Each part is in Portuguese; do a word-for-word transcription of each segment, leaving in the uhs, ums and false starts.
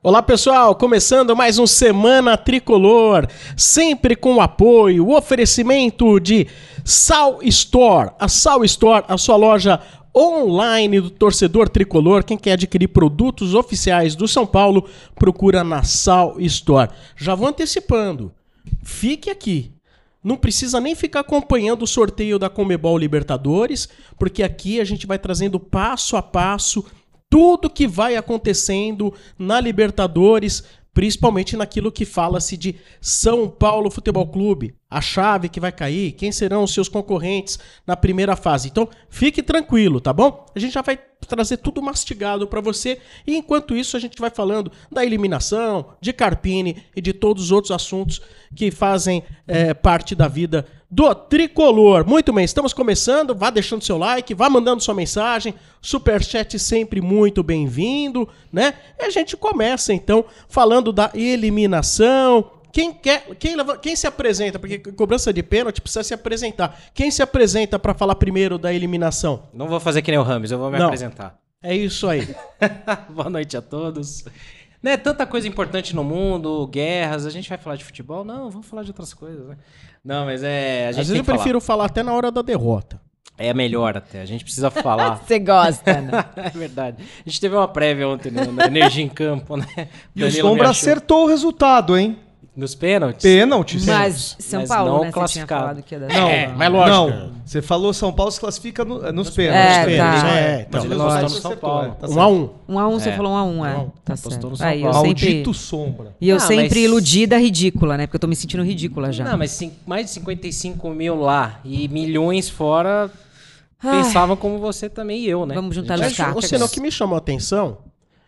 Olá pessoal, começando mais um Semana Tricolor, sempre com o apoio, o oferecimento de Sal Store, a Sal Store, a sua loja online do torcedor tricolor. Quem quer adquirir produtos oficiais do São Paulo, procura na Sal Store. Já vou antecipando, fique aqui. Não precisa nem ficar acompanhando o sorteio da Conmebol Libertadores, porque aqui a gente vai trazendo passo a passo tudo que vai acontecendo na Libertadores, principalmente naquilo que fala-se de São Paulo Futebol Clube, a chave que vai cair, quem serão os seus concorrentes na primeira fase. Então, fique tranquilo, tá bom? A gente já vai trazer tudo mastigado para você e enquanto isso a gente vai falando da eliminação, de Carpini e de todos os outros assuntos que fazem é, parte da vida do Tricolor. Muito bem, estamos começando, vá deixando seu like, vá mandando sua mensagem, superchat sempre muito bem-vindo, né? E a gente começa então falando da eliminação. Quem quer, quem, quem se apresenta? Porque cobrança de pênalti precisa se apresentar. Quem se apresenta para falar primeiro da eliminação? Não vou fazer que nem o Rames, eu vou me Não, apresentar. É isso aí. Boa noite a todos. Né, tanta coisa importante no mundo, guerras, a gente vai falar de futebol? Não, vamos falar de outras coisas, né? Não, mas é... A gente Às vezes eu prefiro falar. falar até na hora da derrota. É melhor até, a gente precisa falar. Você gosta, né? É verdade. A gente teve uma prévia ontem no, na Energia em Campo, né? E o Sombra acertou o resultado, hein? Nos pênaltis? Pênaltis. Mas São Mas Paulo, não né? Você tinha falado que ia dar. Não, É, mas lógico. Não, você falou São Paulo se classifica no, nos pênaltis. É, pênaltis. tá. É, então, Mas ele lógico. apostou no São Paulo. Tá um a um. Um a um, você É. falou um a um, é. Não, Tá apostou certo. no São Aí, eu Paulo. sempre... Maldito Sombra. E eu Ah, sempre mas- iludida, ridícula, né? Porque eu tô me sentindo ridícula já. Não, mas cin- mais de cinquenta e cinco mil lá e milhões fora Ai. pensavam como você também e eu, né? Vamos juntar A nos gente- cacos. Você, o que me chamou a atenção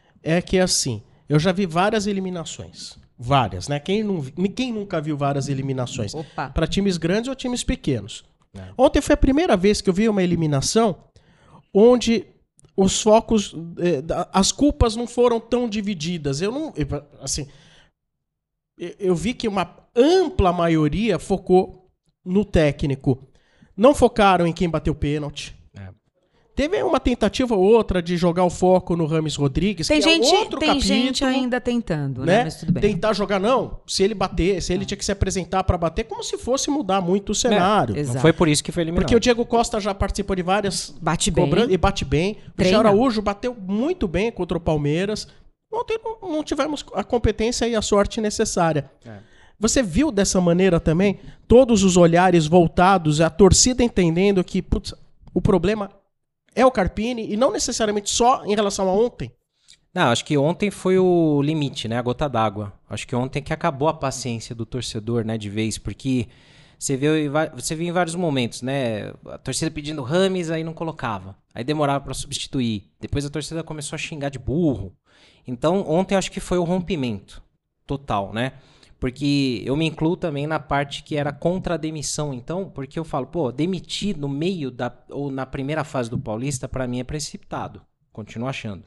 é que, assim, eu já vi várias eliminações. Várias, né? Quem, não, vi- quem nunca viu várias eliminações? Opa. Para times grandes ou times pequenos. É. Ontem foi a primeira vez que eu vi uma eliminação onde os focos, eh, da- as culpas não foram tão divididas. Eu não, eu, assim, eu, eu vi que uma ampla maioria focou no técnico. Não focaram em quem bateu pênalti. É. Teve uma tentativa ou outra de jogar o foco no Rames Rodrigues, Tem, que gente, é outro tem capítulo, gente ainda tentando, né? né? Mas tudo bem. Tentar jogar, não. Se ele bater, se ele tinha que se apresentar para bater, como se fosse mudar muito o cenário. exato. Não foi por isso que foi eliminado. Porque o Diego Costa já participou de várias Bate bem. cobranças e bate bem. O Treina. Michel Araújo bateu muito bem contra o Palmeiras. Ontem não, não tivemos a competência e a sorte necessária. É. Você viu dessa maneira também todos os olhares voltados, a torcida entendendo que putz, o problema é o Carpini e não necessariamente só em relação a ontem? Não, acho que ontem foi o limite, né? A gota d'água. Acho que ontem que acabou a paciência do torcedor, né? De vez, porque você viu, em va- você viu em vários momentos, né? A torcida pedindo Rames, aí não colocava. Aí demorava pra substituir. Depois a torcida começou a xingar de burro. Então, ontem acho que foi o rompimento total, né? Porque eu me incluo também na parte que era contra a demissão. Então, porque eu falo, pô, demitir no meio da ou na primeira fase do Paulista, pra mim é precipitado. Continuo achando.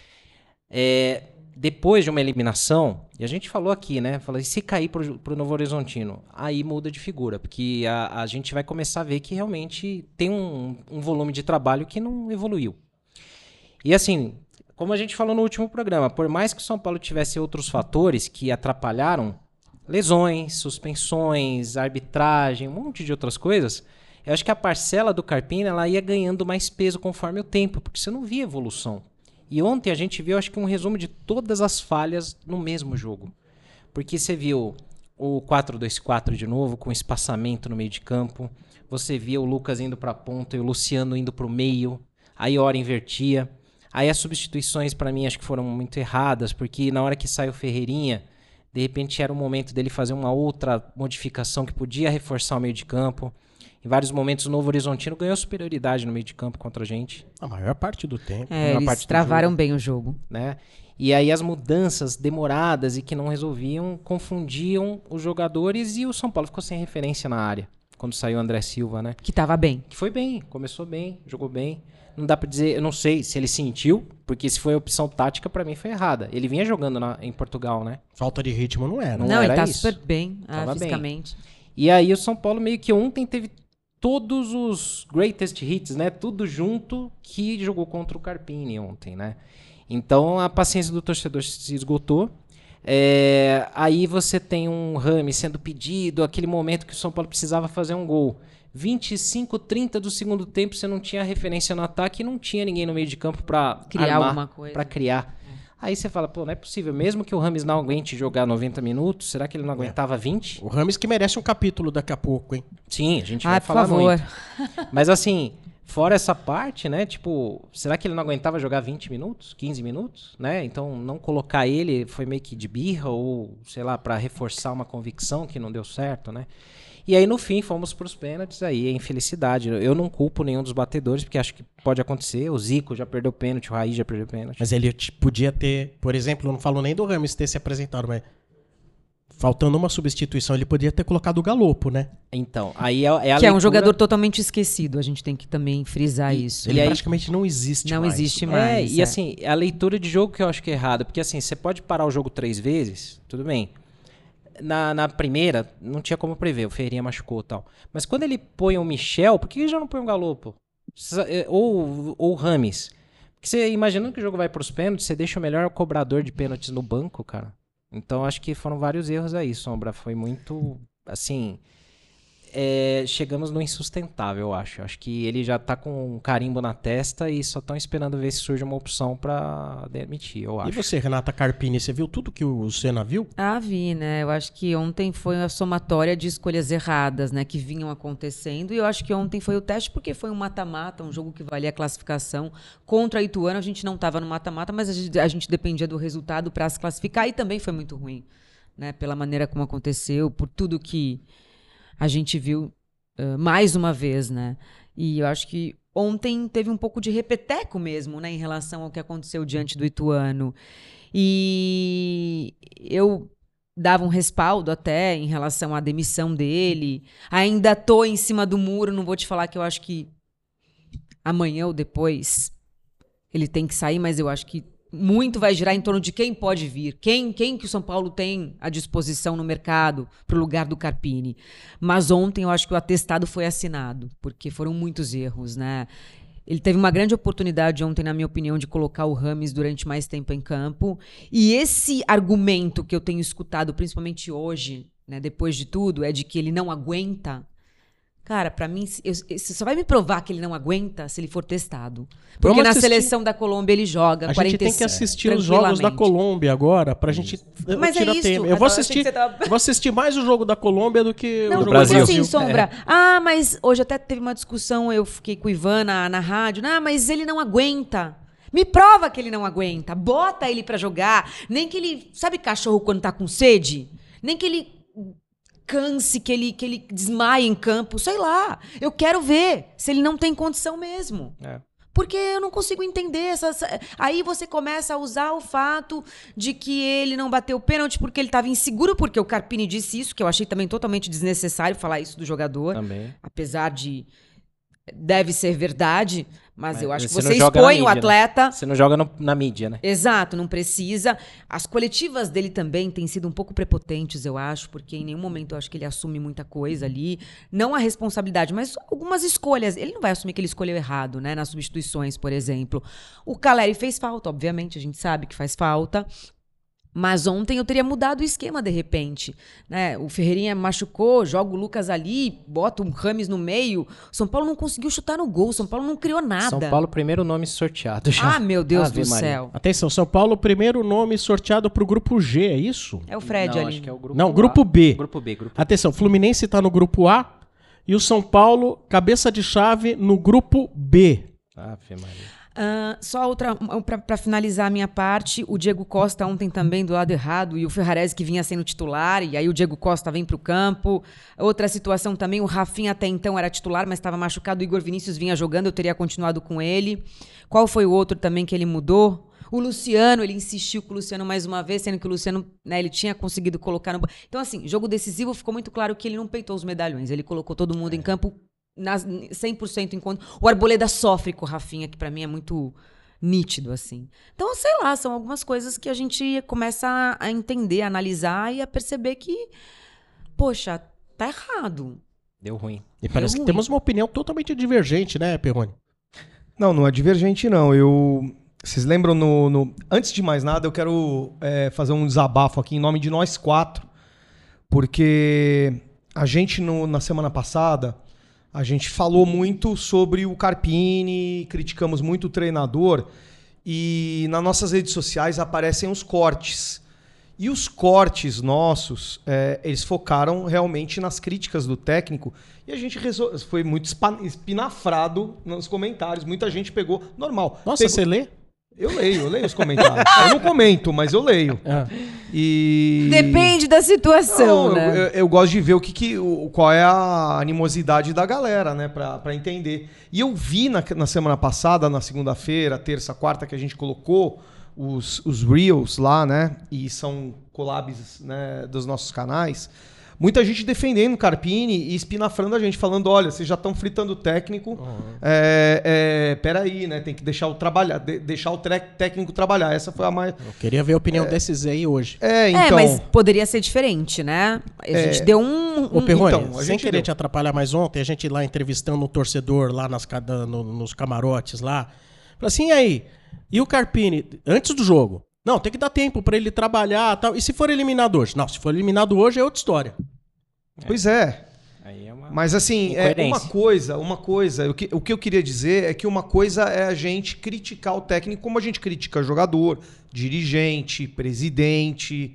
É, depois de uma eliminação, e a gente falou aqui, né? Falou, e se cair pro, pro Novo Horizontino? Aí muda de figura, porque a, a gente vai começar a ver que realmente tem um, um volume de trabalho que não evoluiu. E assim, como a gente falou no último programa, por mais que o São Paulo tivesse outros fatores que atrapalharam, lesões, suspensões, arbitragem, um monte de outras coisas, eu acho que a parcela do Carpini ela ia ganhando mais peso conforme o tempo, porque você não via evolução. E ontem a gente viu, acho que um resumo de todas as falhas no mesmo jogo. Porque você viu o quatro dois quatro de novo, com espaçamento no meio de campo, você via o Lucas indo para a ponta e o Luciano indo para o meio, aí a hora invertia. Aí as substituições para mim acho que foram muito erradas, porque na hora que sai o Ferreirinha, de repente era o momento dele fazer uma outra modificação que podia reforçar o meio de campo. Em vários momentos o Novo Horizontino ganhou superioridade no meio de campo contra a gente. A maior parte do tempo. É, maior eles parte do travaram jogo. bem o jogo. Né? E aí as mudanças demoradas e que não resolviam, confundiam os jogadores e o São Paulo ficou sem referência na área. Quando saiu o André Silva, né? Que tava bem. Que foi bem, começou bem, jogou bem. Não dá pra dizer, eu não sei se ele sentiu, porque se foi a opção tática, pra mim foi errada. Ele vinha jogando na, em Portugal, né? Falta de ritmo não era. Não Não, era ele tá isso. super bem, ah, Tava bem. fisicamente. E aí o São Paulo meio que ontem teve todos os greatest hits, né? Tudo junto que jogou contra o Carpini ontem, né? Então a paciência do torcedor se esgotou. É, aí você tem um Rames sendo pedido, aquele momento que o São Paulo precisava fazer um gol. vinte e cinco, trinta do segundo tempo, você não tinha referência no ataque e não tinha ninguém no meio de campo para criar armar, alguma coisa. Para criar. Aí você fala, pô, não é possível. Mesmo que o Rames não aguente jogar noventa minutos, será que ele não aguentava vinte? O Rames que merece um capítulo daqui a pouco, hein? Sim, a gente Ai, vai por falar favor. muito. Mas assim, fora essa parte, né, tipo, será que ele não aguentava jogar vinte minutos, quinze minutos, né? Então, não colocar ele foi meio que de birra ou, sei lá, pra reforçar uma convicção que não deu certo, né? E aí, no fim, fomos pros pênaltis, aí é infelicidade. Eu não culpo nenhum dos batedores, porque acho que pode acontecer. O Zico já perdeu pênalti, o Raí já perdeu pênalti. Mas ele t- podia ter, por exemplo, eu não falo nem do Rames ter se apresentado, mas faltando uma substituição, ele podia ter colocado o Galopo, né? Então, aí é, é a Que é um leitura- jogador totalmente esquecido, a gente tem que também frisar isso. Ele E aí- praticamente não existe Não mais. existe É, mais. e é. assim, a leitura de jogo que eu acho que é errada, porque assim, você pode parar o jogo três vezes, tudo bem. Na, na primeira, não tinha como prever, o Ferreirinha machucou e tal. Mas quando ele põe o Michel, por que ele já não põe o Galopo? Ou, ou o Rames? Porque você, imaginando que o jogo vai pros pênaltis, você deixa o melhor cobrador de pênaltis no banco, cara. Então acho que foram vários erros aí, Sombra. Foi muito, assim... É, chegamos no insustentável, eu acho. Acho que ele já tá com um carimbo na testa e só estão esperando ver se surge uma opção pra demitir, eu acho. E você, Renata Carpini, você viu tudo que o Senna viu? Ah, vi, né? Eu acho que ontem foi a somatória de escolhas erradas, né? Que vinham acontecendo. E eu acho que ontem foi o teste porque foi um mata-mata, um jogo que valia a classificação. Contra a Ituano, a gente não estava no mata-mata, mas a gente, a gente dependia do resultado para se classificar. E também foi muito ruim, né? Pela maneira como aconteceu, por tudo que a gente viu uh, mais uma vez, né? E eu acho que ontem teve um pouco de repeteco mesmo, né? Em relação ao que aconteceu diante do Ituano. E eu dava um respaldo até em relação à demissão dele. Ainda tô em cima do muro, não vou te falar que eu acho que amanhã ou depois ele tem que sair, mas eu acho que muito vai girar em torno de quem pode vir, quem, quem que o São Paulo tem à disposição no mercado para o lugar do Carpini. Mas ontem eu acho que o atestado foi assinado, porque foram muitos erros, né? Ele teve uma grande oportunidade ontem, na minha opinião, de colocar o Rames durante mais tempo em campo. E esse argumento que eu tenho escutado, principalmente hoje, né, depois de tudo, é de que ele não aguenta. Cara, pra mim, eu, você só vai me provar que ele não aguenta se ele for testado. Porque Vamos na assistir. seleção da Colômbia ele joga A quarenta gente e tem que sete, assistir os jogos da tranquilamente. Colômbia agora pra gente eu Mas é tirar isso, tema. Eu Adão, vou eu achei assistir, que você tava- eu vou assistir mais o jogo da Colômbia do que Não, o jogo porque do Brasil. assim, Sombra. Ah, mas hoje até teve uma discussão, eu fiquei com o Ivan na, na rádio. Ah, mas ele não aguenta. Me prova que ele não aguenta. Bota ele pra jogar. Nem que ele... Sabe cachorro quando tá com sede? Nem que ele canse, que ele, que ele desmaie em campo. Sei lá. Eu quero ver se ele não tem condição mesmo. É. Porque eu não consigo entender essa, essa... Aí você começa a usar o fato de que ele não bateu o pênalti porque ele estava inseguro, porque o Carpini disse isso, que eu achei também totalmente desnecessário falar isso do jogador. Também. Apesar de... Deve ser verdade, mas, Mas eu acho que você você não joga na expõe o mídia, né? atleta... Você não joga no- na mídia, né? Exato, não precisa. As coletivas dele também têm sido um pouco prepotentes, eu acho, porque em nenhum momento eu acho que ele assume muita coisa ali. Não a responsabilidade, mas algumas escolhas. Ele não vai assumir que ele escolheu errado, né? Nas substituições, por exemplo. O Caleri fez falta, obviamente, a gente sabe que faz falta. Mas ontem eu teria mudado o esquema, de repente. Né? O Ferreirinha machucou, joga o Lucas ali, bota o Rames no meio. São Paulo não conseguiu chutar no gol, São Paulo não criou nada. São Paulo, primeiro nome sorteado já. Ah, meu Deus Ave do Maria. céu. Atenção, São Paulo, primeiro nome sorteado pro grupo G, é isso? É o Fred Não, ali. acho que é o grupo Não, A. grupo B. Grupo B, grupo Atenção, Fluminense tá no grupo A e o São Paulo, cabeça de chave, no grupo B. Ave Maria. Ah, só outra, para finalizar a minha parte, o Diego Costa ontem também do lado errado e o Ferrarese que vinha sendo titular, e aí o Diego Costa vem para o campo. Outra situação também, o Rafinha até então era titular, mas estava machucado, o Igor Vinícius vinha jogando, eu teria continuado com ele. Qual foi o outro também que ele mudou? O Luciano, ele insistiu com o Luciano mais uma vez, sendo que o Luciano, né, ele tinha conseguido colocar no... Então assim, jogo decisivo, ficou muito claro que ele não peitou os medalhões, ele colocou todo mundo em campo nas, cem por cento em conta. O Arboleda sofre com o Rafinha, que pra mim é muito nítido, assim. Então, sei lá, são algumas coisas que a gente começa a, a entender, a analisar e a perceber que, poxa, tá errado. Deu ruim. E parece que ruim. temos uma opinião totalmente divergente, né, Perrone? Não, não é divergente, não. Eu Vocês lembram no, no... Antes de mais nada, eu quero é, fazer um desabafo aqui em nome de nós quatro, porque a gente, no, na semana passada, a gente falou muito sobre o Carpini, criticamos muito o treinador, e nas nossas redes sociais aparecem os cortes. E os cortes nossos, é, eles focaram realmente nas críticas do técnico, e a gente resol... foi muito espinafrado nos comentários, muita gente pegou, normal. Nossa, pegou... você lê? Eu leio, eu leio os comentários. Eu não comento, mas eu leio. Ah. E... Depende da situação, não, né? Eu, eu, eu gosto de ver o que, que, o, qual é a animosidade da galera, né? Pra, pra entender. E eu vi na, na semana passada, na segunda-feira, terça, quarta, que a gente colocou os, os Reels lá, né? E são collabs, né, dos nossos canais. Muita gente defendendo o Carpini e espinafrando a gente, falando, olha, vocês já estão fritando o técnico, uhum. é, é, peraí, né, tem que deixar o, trabalhar, de, deixar o técnico trabalhar. Essa foi a mais... Eu queria ver a opinião é, desses aí hoje. É, então... É, mas poderia ser diferente, né? A gente é, deu um... um... Ô, Perrone, então, sem querer deu. te atrapalhar, mais ontem, a gente lá entrevistando um torcedor lá nas, no, nos camarotes lá, falou assim, e aí, e o Carpini, antes do jogo? Não, tem que dar tempo pra ele trabalhar e tal. E se for eliminado hoje? Não, se for eliminado hoje é outra história. É. Pois é. Aí é uma Mas assim, é uma coisa, uma coisa, o que, o que eu queria dizer é que uma coisa é a gente criticar o técnico como a gente critica jogador, dirigente, presidente,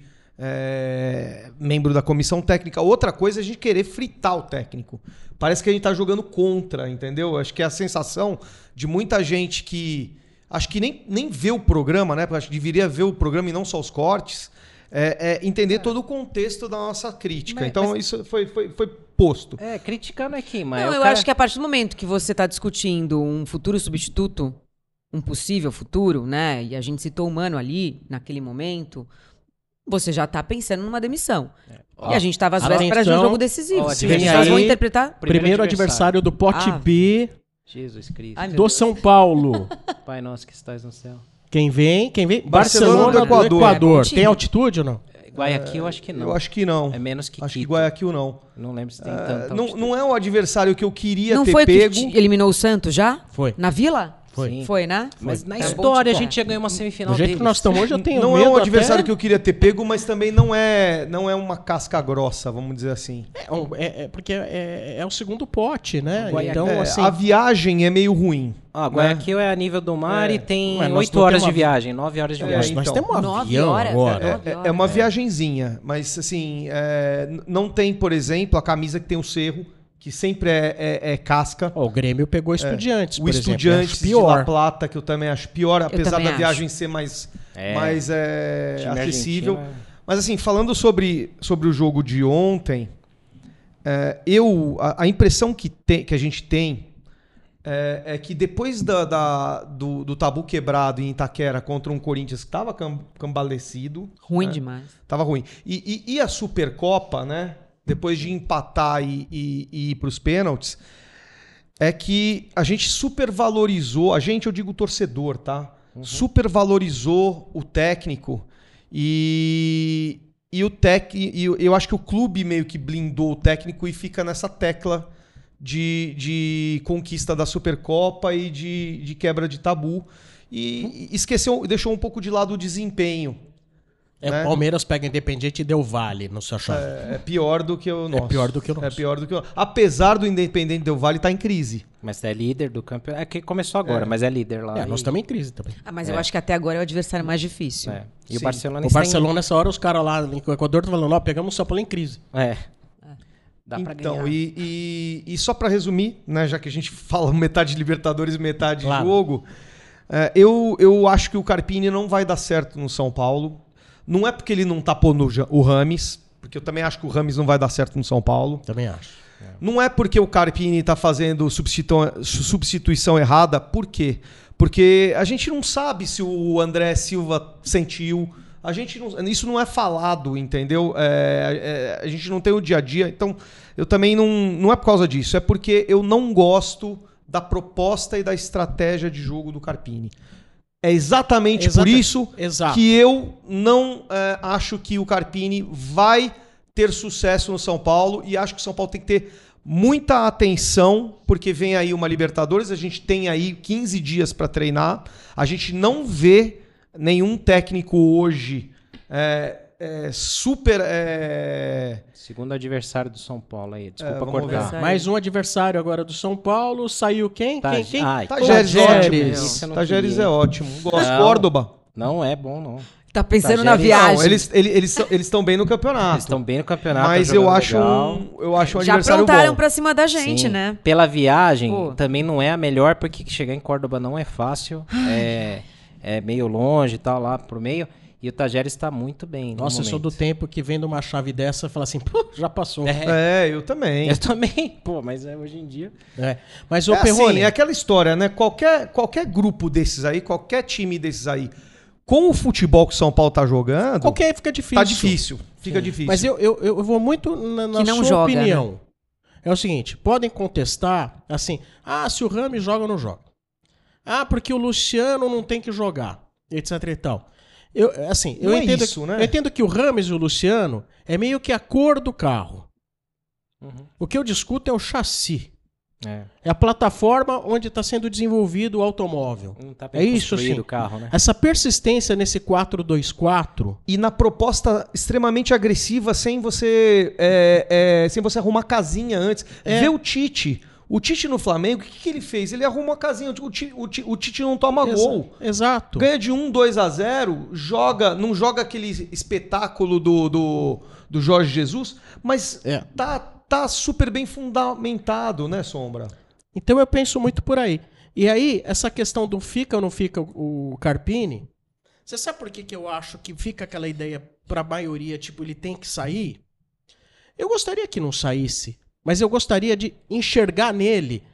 é, membro da comissão técnica. Outra coisa é a gente querer fritar o técnico. Parece que a gente tá jogando contra, entendeu? Acho que é a sensação de muita gente que... Acho que nem, nem vê o programa, né? Porque acho que deveria ver o programa e não só os cortes. É, é entender todo o contexto da nossa crítica. Mas, então, mas... isso foi, foi, foi posto. É, criticar não é que, mas... Não, eu cara... acho que a partir do momento que você está discutindo um futuro substituto, um possível futuro, né? E a gente citou o Mano ali, naquele momento, você já está pensando numa demissão. É. Ó, e a gente estava às vésperas de um jogo decisivo. Ó, Sim, aí, vão interpretar... Primeiro, primeiro adversário. adversário do pote ah. B... Jesus Cristo. Ai, do São Paulo. Pai nosso que estás no céu. Quem vem? Quem vem? Barcelona, Barcelona do Equador. Do Equador. É, tem altitude ou não? Guayaquil, eu acho que não. Eu acho que não. É menos que Acho Quito. que Guayaquil não. Não lembro se tem é, tanto. Não, não é o adversário que eu queria não ter foi pego. Que eliminou o Santos já? Foi. Na Vila? Foi. Sim. Foi, né? Mas foi. na é história a gente já ganhou uma semifinal Do jeito deles. que nós estamos hoje, eu tenho não medo. Não é um adversário até... que eu queria ter pego, mas também não é, não é uma casca grossa, vamos dizer assim. É, é, é porque é, é o segundo pote, né? Guayaquil, então, é, assim... A viagem é meio ruim. Ah, Guayaquil né? é a nível do mar é. e tem oito horas uma... de viagem, nove horas de é, viagem. Nós então, temos um avião horas, agora. É, é, é uma viagenzinha, mas assim, é, não tem, por exemplo, a camisa que tem o cerro, que sempre é, é, é casca. Oh, o Grêmio pegou Estudiantes, é. por o exemplo. Estudiantes de La Plata, que eu também acho pior, eu apesar da acho. viagem ser mais, é. mais é, acessível. Argentina. Mas assim, falando sobre, sobre o jogo de ontem, é, eu, a, a impressão que, te, que a gente tem é, é que depois da, da, do, do tabu quebrado em Itaquera contra um Corinthians que estava cambalecido... Ruim né? demais. Tava ruim. E, e, e a Supercopa, né? Depois de empatar e, e, e ir para os pênaltis, é que a gente supervalorizou, a gente, eu digo o torcedor, tá? Uhum. Supervalorizou o técnico e, e o tec, e eu acho que o clube meio que blindou o técnico e fica nessa tecla de, de conquista da Supercopa e de, de quebra de tabu e esqueceu, deixou um pouco de lado o desempenho. É, né? O Palmeiras pega Independiente e deu Vale no seu chave. É, é pior do que o nosso. É pior do que o nosso. É pior do que o nosso. Apesar do Independente Del Vale estar tá em crise. Mas é líder do campeonato. É que começou agora, é. mas é líder lá. É, e... nós estamos em crise também. Ah, mas é. eu acho que até agora é o adversário mais difícil. É. E Sim. o Barcelona O Barcelona, em... nessa hora, os caras lá no Equador estão falando, ó, pegamos o São Paulo em crise. É. é. Dá então, pra ganhar. E, e, e só pra resumir, né, já que a gente fala metade de Libertadores, metade claro. jogo, é, eu, eu acho que o Carpini não vai dar certo no São Paulo. Não é porque ele não tá pondo o Rames, porque eu também acho que o Rames não vai dar certo no São Paulo. Também acho. É. Não é porque o Carpini tá fazendo substitu... substituição errada. Por quê? Porque a gente não sabe se o André Silva sentiu. A gente não... Isso não é falado, entendeu? É... É... A gente não tem o dia a dia. Então, eu também não... Não é por causa disso. É porque eu não gosto da proposta e da estratégia de jogo do Carpini. É exatamente Exata, por isso exato. que eu não é, acho que o Carpini vai ter sucesso no São Paulo e acho que o São Paulo tem que ter muita atenção, porque vem aí uma Libertadores, a gente tem aí quinze dias para treinar, a gente não vê nenhum técnico hoje é, é, super... É... Segundo adversário do São Paulo aí, desculpa É, vamos cortar. ver. Mais um adversário agora do São Paulo. Saiu quem? Tá, quem? quem? ai, Tajeres, Tajeres. Isso eu não Tajeres queria, é hein? ótimo. Gosto. Não. Córdoba. Não é bom, não. Tá pensando Tajeres- na viagem. Não, eles eles eles estão eles estão bem no campeonato. Eles estão bem no campeonato. mas tá eu jogando acho legal. um, eu acho um Já adversário aprontaram bom. pra cima da gente, Sim. né? Pela viagem, Pô. também não é a melhor, porque chegar em Córdoba não é fácil. É, é meio longe e tal, lá pro meio. E o Tajeres tá muito bem. no Nossa, eu sou do momento. tempo que vendo uma chave dessa e fala assim, pô, já passou. É. É, eu também. Eu também, pô, mas é hoje em dia. É. Mas o É Perrone, assim, é aquela história, né? Qualquer, qualquer grupo desses aí, qualquer time desses aí, com o futebol que o São Paulo tá jogando, qualquer fica difícil. tá difícil. Fica difícil. Mas eu, eu, eu vou muito na, na Que não sua joga, opinião. É o seguinte, podem contestar, assim, ah, se o Rames joga ou não joga. Ah, porque o Luciano não tem que jogar, etc e tal. Eu, assim, eu Não é entendo, isso, né? eu entendo que o Rames e o Luciano é meio que a cor do carro. Uhum. O que eu discuto é o chassi. É. É a plataforma onde está sendo desenvolvido o automóvel. Não tá É bem isso, construído sim. o carro, né? Essa persistência nesse quatro dois quatro... E na proposta extremamente agressiva, sem você é, é, sem você arrumar casinha antes. É. Vê o Tite. O Tite no Flamengo, o que, que ele fez? Ele arruma a casinha. O Tite, o Tite, o Tite não toma Exa- gol. Exato. Ganha de um, dois a zero, joga, não joga aquele espetáculo do, do, do Jorge Jesus, mas É. tá, tá super bem fundamentado, né, Sombra? Então eu penso muito por aí. E aí, essa questão do fica ou não fica o Carpini, você sabe por que, que eu acho que fica aquela ideia pra maioria, tipo, ele tem que sair? Eu gostaria que não saísse, mas eu gostaria de enxergar nele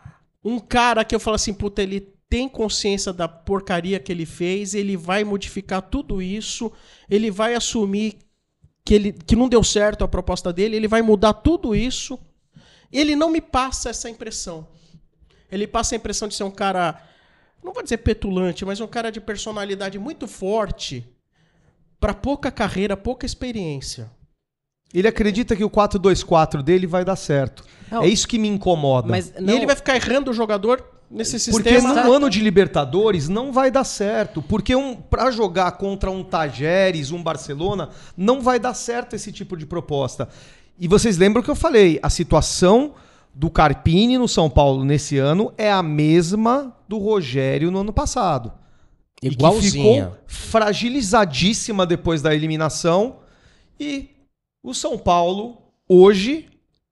um cara que eu falo assim, puta, ele tem consciência da porcaria que ele fez, ele vai modificar tudo isso, ele vai assumir que, ele, que não deu certo a proposta dele, ele vai mudar tudo isso. Ele não me passa essa impressão. Ele passa a impressão de ser um cara, não vou dizer petulante, mas um cara de personalidade muito forte para pouca carreira, pouca experiência. Ele acredita que o quatro dois quatro dele vai dar certo. Não. É isso que me incomoda. Mas E não, ele vai ficar errando o jogador nesse Porque sistema. no ano de Libertadores não vai dar certo. Porque um, para jogar contra um Tajeres, um Barcelona, não vai dar certo esse tipo de proposta. E vocês lembram que eu falei, a situação do Carpini no São Paulo nesse ano é a mesma do Rogério no ano passado. E que Igualzinha. ficou fragilizadíssima depois da eliminação. E o São Paulo, hoje,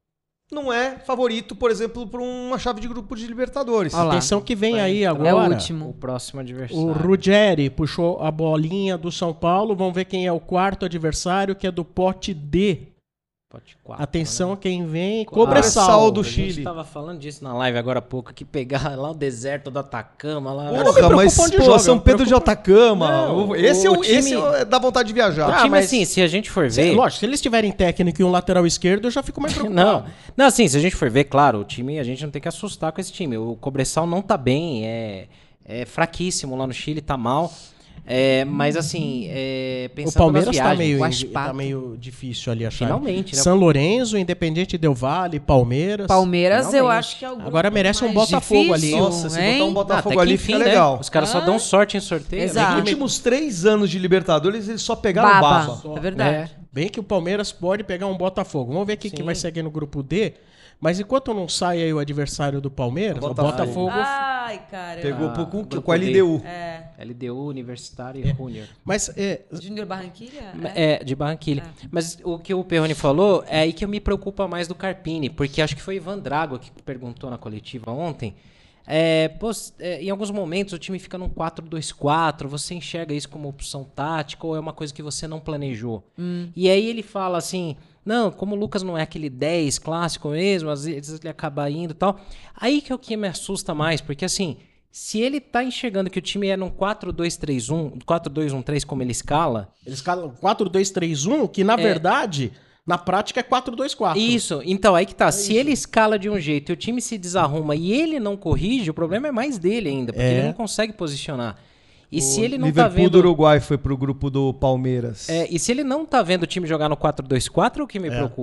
não é favorito, por exemplo, para uma chave de grupo de Libertadores. Olha lá. Atenção que vem Vai aí entrar. agora. É o o último. próximo adversário. O Ruggeri puxou a bolinha do São Paulo. Vamos ver quem é o quarto adversário, que é do pote D. Pote quatro, Atenção né? quem vem. Cobressal Cobressal do A Chile. gente tava falando disso na live agora há pouco, que pegar lá o deserto do Atacama, lá... não me Porra, preocupo mas onde pô, joga, São me Pedro de preocupa- Atacama. Não, o- esse, o é o, esse time- é- dá vontade de viajar. O Ah, time, mas- assim, se a gente for Se- ver... Lógico, se eles tiverem técnico e um lateral esquerdo, eu já fico mais preocupado. Não, não, assim, se a gente for ver, claro, o time, a gente não tem que assustar com esse time. O Cobressal não tá bem, é, é fraquíssimo lá no Chile, tá mal. É, mas assim, é, O pensando Palmeiras nas tá viagens, meio, Guachipato. tá meio difícil ali achar. Finalmente, né? São Lourenço, Independente Del Valle, Palmeiras. Palmeiras, eu Finalmente. acho que é o grupo Agora merece um mais Botafogo ali. difícil, Nossa, se hein? botar um Ah, Botafogo até que ali enfim, fica né? legal. Os caras só Ah. dão sorte em sorteio. Exato. Nos últimos três anos de Libertadores, eles só pegaram Baba. baba. É verdade. Bem que o Palmeiras pode pegar um Botafogo. Vamos ver quem que Sim. vai seguir no grupo D. Mas enquanto não sai aí o adversário do Palmeiras, o Botafogo. Botafogo... Ai, cara. Pegou Ah, um pouco com, grupo com a D. L D U. É. L D U, Universitário e Júnior. Mas é, Júnior Barranquilha? É, de Barranquilha. Mas o que o Perrone falou é aí que eu me preocupa mais do Carpini, porque acho que foi Ivan Drago que perguntou na coletiva ontem. É, pô, é, em alguns momentos o time fica num quatro dois quatro, você enxerga isso como opção tática ou é uma coisa que você não planejou? E aí ele fala assim, não, como o Lucas não é aquele dez clássico mesmo, às vezes ele acaba indo e tal. Aí que é o que me assusta mais, porque assim, se ele tá enxergando que o time é num quatro dois três um, quatro dois um três como ele escala, eles escalam quatro dois três um, que na É. verdade, na prática é quatro dois quatro. isso, então aí que tá. Se ele escala de um jeito e o time se desarruma e ele não corrige, o problema é mais dele ainda, porque É. ele não consegue posicionar. E O se ele não Liverpool tá vendo. do Uruguai foi pro grupo do Palmeiras. É, e se ele não tá vendo o time jogar no quatro dois quatro, é o que me É. preocupa.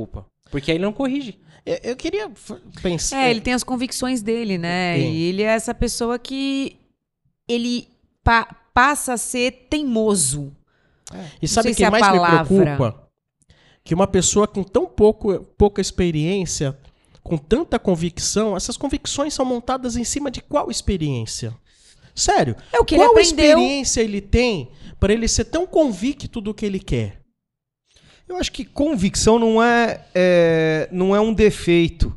Porque aí ele não corrige. Eu, eu queria f- pensar... É, ele tem as convicções dele, né? Tem. E ele é essa pessoa que ele pa- passa a ser teimoso. E sabe sei o se é que a mais palavra. me preocupa? Que uma pessoa com tão pouco, pouca experiência, com tanta convicção, essas convicções são montadas em cima de qual experiência? Sério, É o que ele qual aprendeu. experiência ele tem para ele ser tão convicto do que ele quer? Eu acho que convicção não é, é, não é um defeito,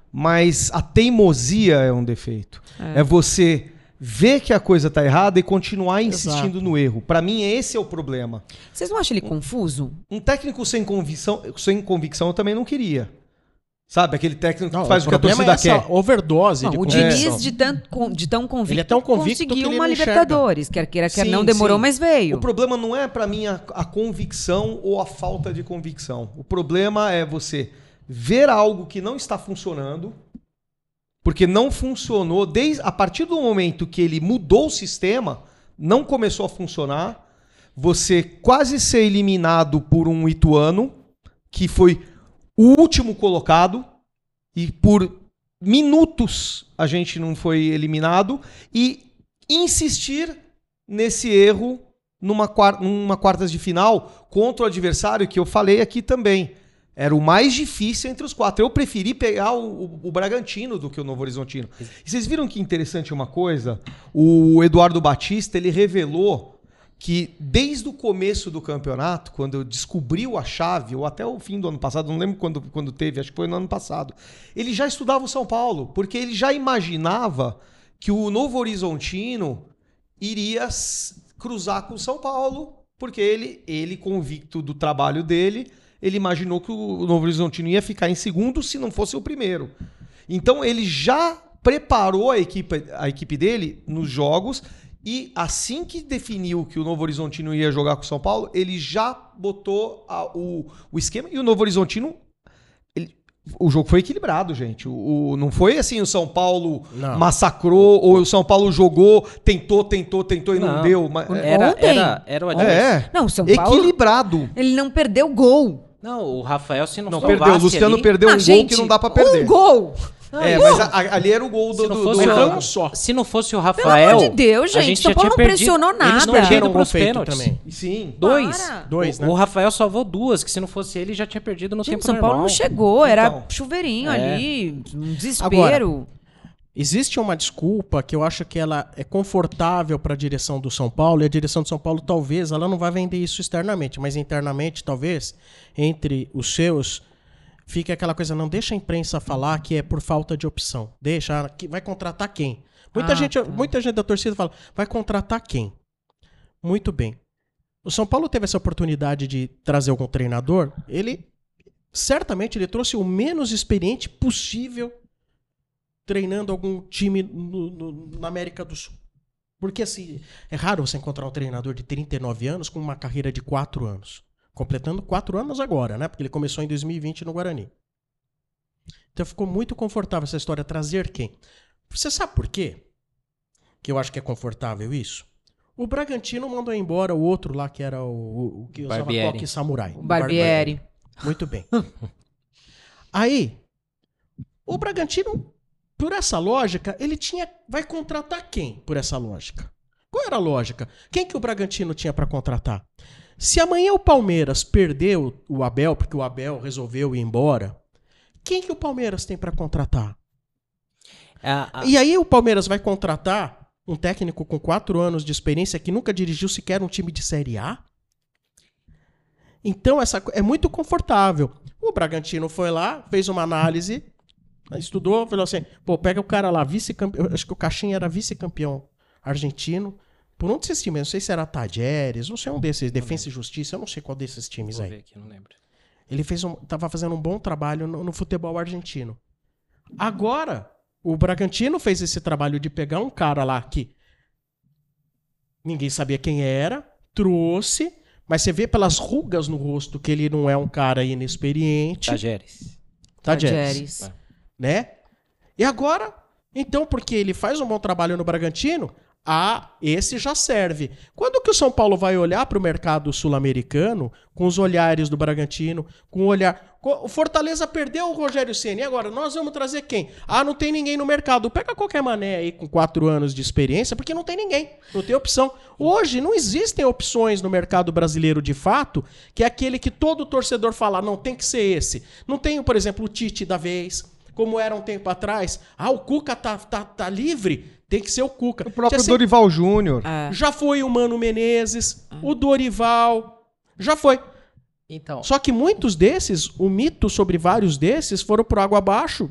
mas a teimosia é um defeito. É, é você ver que a coisa tá errada e continuar insistindo Exato. no erro. Para mim, esse é o problema. Vocês não acham ele confuso? Um técnico sem convicção, sem convicção eu também não queria. Sabe, aquele técnico que Não, faz o, que a problema torcida é essa quer. overdose Não, de o convicção. Diniz, de, tan- com- de tão convicto, Ele é tão convicto que conseguiu ele uma não enxerga. Libertadores. Quer queira, quer Sim, não, demorou, sim. mas veio. O problema não é para mim a, a convicção ou a falta de convicção. O problema é você ver algo que não está funcionando, porque não funcionou desde a partir do momento que ele mudou o sistema, não começou a funcionar. Você quase ser eliminado por um Ituano que foi o último colocado e por minutos a gente não foi eliminado e insistir nesse erro numa, quar- numa quartas de final contra o adversário que eu falei aqui também. Era o mais difícil entre os quatro. Eu preferi pegar o, o- o Bragantino do que o Novo Horizontino. E vocês viram que interessante uma coisa? O Eduardo Batista, ele revelou que desde o começo do campeonato, quando descobriu a chave, ou até o fim do ano passado, não lembro quando, quando teve, acho que foi no ano passado, ele já estudava o São Paulo, porque ele já imaginava que o Novo Horizontino iria s- cruzar com o São Paulo, porque ele, ele, convicto do trabalho dele, ele imaginou que o Novo Horizontino ia ficar em segundo se não fosse o primeiro. Então ele já preparou a equipe, a equipe dele nos jogos. E assim que definiu que o Novo Horizontino ia jogar com o São Paulo, ele já botou a- o, o esquema. E o Novo Horizontino, ele- o jogo foi equilibrado, gente. O, o- não foi assim, o São Paulo Não. massacrou, ou o São Paulo jogou, tentou, tentou, tentou e não, Não. deu. Mas, é, Era, Ontem? era, era o adversário. é, Não, o São Paulo, equilibrado. ele não perdeu gol. Não, o Rafael, se não, Não, salvasse perdeu. O Luciano ali- perdeu Ah, um gol gente, que não dá pra perder. Um gol! É, mas a- a- ali era o gol do, Se não do, fosse do o Erramos Ramos. só. Se não fosse o Pelo Rafael. amor de Deus, a gente. gente São já Paulo tinha não perdido. pressionou Eles nada. perderam Perderam um pros gol feito pênaltis. também. Sim. Dois. Para. Dois, o, né? o Rafael salvou duas, que se não fosse ele já tinha perdido no Gente, tempo São Paulo normal. não chegou, era Então. chuveirinho É. ali, um desespero. Existe uma desculpa que eu acho que ela é confortável para a direção do São Paulo, e a direção do São Paulo talvez ela não vai vender isso externamente, mas internamente talvez entre os seus fique aquela coisa, não deixa a imprensa falar que é por falta de opção. Deixa, que vai contratar quem? Muita Ah, gente, tá. muita gente da torcida fala, vai contratar quem? Muito bem. O São Paulo teve essa oportunidade de trazer algum treinador, ele certamente ele trouxe o menos experiente possível treinando algum time no- no- na América do Sul. Porque assim, é raro você encontrar um treinador de trinta e nove anos com uma carreira de quatro anos. Completando quatro anos agora, né? Porque ele começou em dois mil e vinte no Guarani. Então ficou muito confortável essa história. Trazer quem? Você sabe por quê? Que eu acho que é confortável isso? O Bragantino mandou embora o outro lá, que era o, o, o que usava Barbieri. coque samurai. O Barbieri. Muito bem. Aí, o Bragantino, por essa lógica, ele tinha. Vai contratar quem por essa lógica? Qual era a lógica? Quem que o Bragantino tinha para contratar? Se amanhã o Palmeiras perder o, o Abel, porque o Abel resolveu ir embora, quem que o Palmeiras tem para contratar? A- a- E aí o Palmeiras vai contratar um técnico com quatro anos de experiência que nunca dirigiu sequer um time de Série A? Então essa co- é muito confortável. O Bragantino foi lá, fez uma análise, estudou, falou assim, pô, pega o cara lá, vice-campeão, acho que o Caixinha era vice-campeão argentino, por um desses times, não sei se era Tajeres, não sei um desses, Defensa e Justiça, eu não sei qual desses times Vou aí. ver aqui, não lembro. Ele fez um, tava fazendo um bom trabalho no, no futebol argentino. Agora, o Bragantino fez esse trabalho de pegar um cara lá que ninguém sabia quem era, trouxe, mas você vê pelas rugas no rosto que ele não é um cara inexperiente. Tajeres. Tajeres, Tajeres. né? E agora, então, porque ele faz um bom trabalho no Bragantino, ah, esse já serve. Quando que o São Paulo vai olhar para o mercado sul-americano com os olhares do Bragantino, com o olhar... O Fortaleza perdeu o Rogério Ceni. E agora, nós vamos trazer quem? Ah, não tem ninguém no mercado. Pega qualquer mané aí com quatro anos de experiência, porque não tem ninguém. Não tem opção. Hoje, não existem opções no mercado brasileiro de fato, que é aquele que todo torcedor fala, não, tem que ser esse. Não tem, por exemplo, o Tite da vez, como era um tempo atrás. Ah, o Cuca tá, tá, tá livre? Tem que ser o Cuca. O próprio Já, Dorival Júnior. É. já foi o Mano Menezes, o Dorival, já foi. Então, Só que muitos desses, o mito sobre vários desses foram por água abaixo.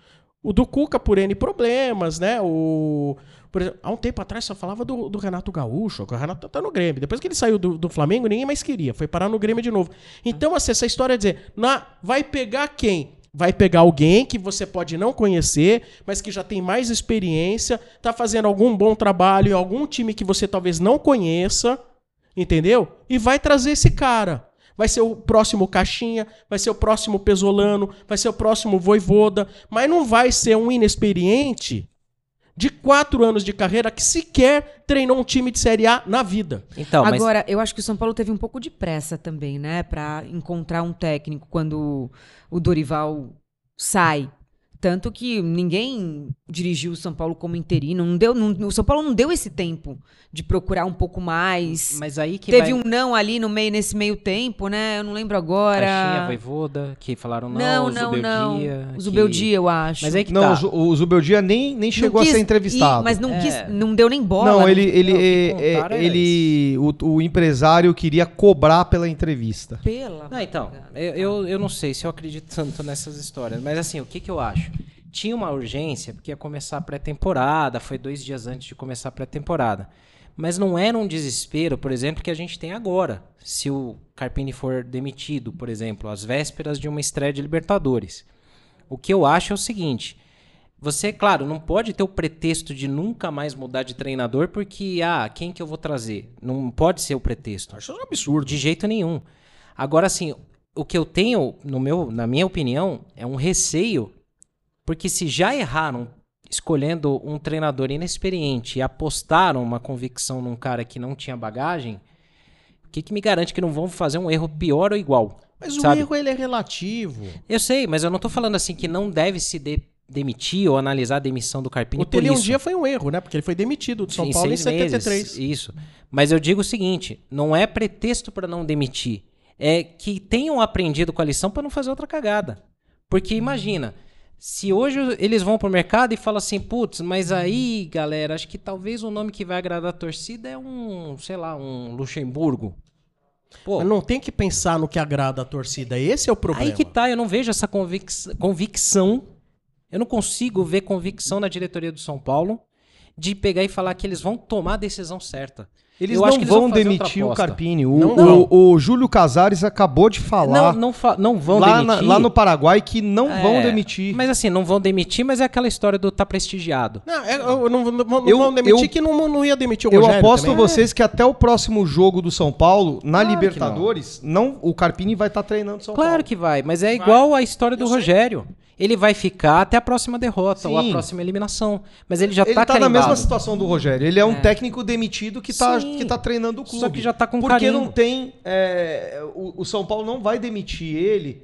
O do Cuca por N problemas, né? O, por exemplo, há um tempo atrás só falava do, do Renato Gaúcho, que o Renato tá no Grêmio. Depois que ele saiu do, do Flamengo, ninguém mais queria. Foi parar no Grêmio de novo. Então, assim, essa história de dizer, na, vai pegar quem? Vai pegar alguém que você pode não conhecer, mas que já tem mais experiência, tá fazendo algum bom trabalho em algum time que você talvez não conheça, entendeu? E vai trazer esse cara. Vai ser o próximo Caixinha, vai ser o próximo Pesolano, vai ser o próximo Voivoda, mas não vai ser um inexperiente de quatro anos de carreira que sequer treinou um time de Série A na vida. então mas- Agora, eu acho que o São Paulo teve um pouco de pressa também, né? Pra encontrar um técnico quando o Dorival sai. Tanto que ninguém dirigiu o São Paulo como interino. Não deu, não- o São Paulo não deu esse tempo de procurar um pouco mais. mas aí que Teve vai... um não ali no meio, nesse meio tempo, né? Eu não lembro agora. Caixinha, Voivoda, que falaram não, Não, o não, não. Zubeldia, O que- Zubeldia, eu acho. Mas aí que Não, tá. o Zu- o Zubeldia nem, nem chegou Não quis a ser entrevistado. ir, mas não, É. quis, não deu nem bola. Não, né? ele, ele, Não, o que é, contaram era ele o, o empresário queria cobrar pela entrevista. Pela. Não, então, eu, eu, eu não sei se eu acredito tanto nessas histórias, mas assim, o que, que eu acho? Tinha uma urgência, porque ia começar a pré-temporada, foi dois dias antes de começar a pré-temporada. Mas não era um desespero, por exemplo, que a gente tem agora. Se o Carpini for demitido, por exemplo, às vésperas de uma estreia de Libertadores. O que eu acho é o seguinte: você, claro, não pode ter o pretexto de nunca mais mudar de treinador, porque, ah, quem que eu vou trazer? Não pode ser o pretexto. Acho um absurdo. De jeito nenhum. Agora, assim, o que eu tenho, no meu, na minha opinião, é um receio, porque se já erraram escolhendo um treinador inexperiente e apostaram uma convicção num cara que não tinha bagagem, o que, que me garante que não vão fazer um erro pior ou igual? Mas sabe? o erro ele é relativo. Eu sei, mas eu não tô falando assim que não deve se de- demitir ou analisar a demissão do Carpini O por Tele um isso. dia foi um erro, né? Porque ele foi demitido do São Em Paulo em seis setenta e meses, três. Isso. Mas eu digo o seguinte, não é pretexto para não demitir. É que tenham aprendido com a lição para não fazer outra cagada. Porque imagina, se hoje eles vão pro mercado e falam assim, putz, mas aí, galera, acho que talvez o nome que vai agradar a torcida é um, sei lá, um Luxemburgo. Pô, Mas não tem que pensar no que agrada a torcida. Esse é o problema. aí que tá, eu não vejo essa convicção, convicção, eu não consigo ver convicção na diretoria do São Paulo de pegar e falar que eles vão tomar a decisão certa. Eles Eu não acho que eles vão vão fazer demitir o outra aposta. Carpini. O, Não o- vão. o Júlio Casares acabou de falar Não, não, fa- não vão lá, demitir. na- lá no Paraguai que não vão É, demitir. Mas assim, não vão demitir, mas é aquela história do tá prestigiado. Não, é, eu não, não, não Eu- vão demitir eu- que não, não ia demitir o Eu Rogério aposto também. vocês que até o próximo jogo do São Paulo, na Claro que Libertadores, não. o Carpini vai estar treinando o São Claro Paulo. que vai, mas é igual a história do Rogério. Ele vai ficar até a próxima derrota ou a Sim. próxima eliminação. Mas ele já Ele tá tá na mesma carimbado. situação do Rogério. Ele é um técnico demitido que tá, Sim. que tá treinando o clube. Só que já tá com Porque carimbo. não tem. é, o, o São Paulo não vai demitir ele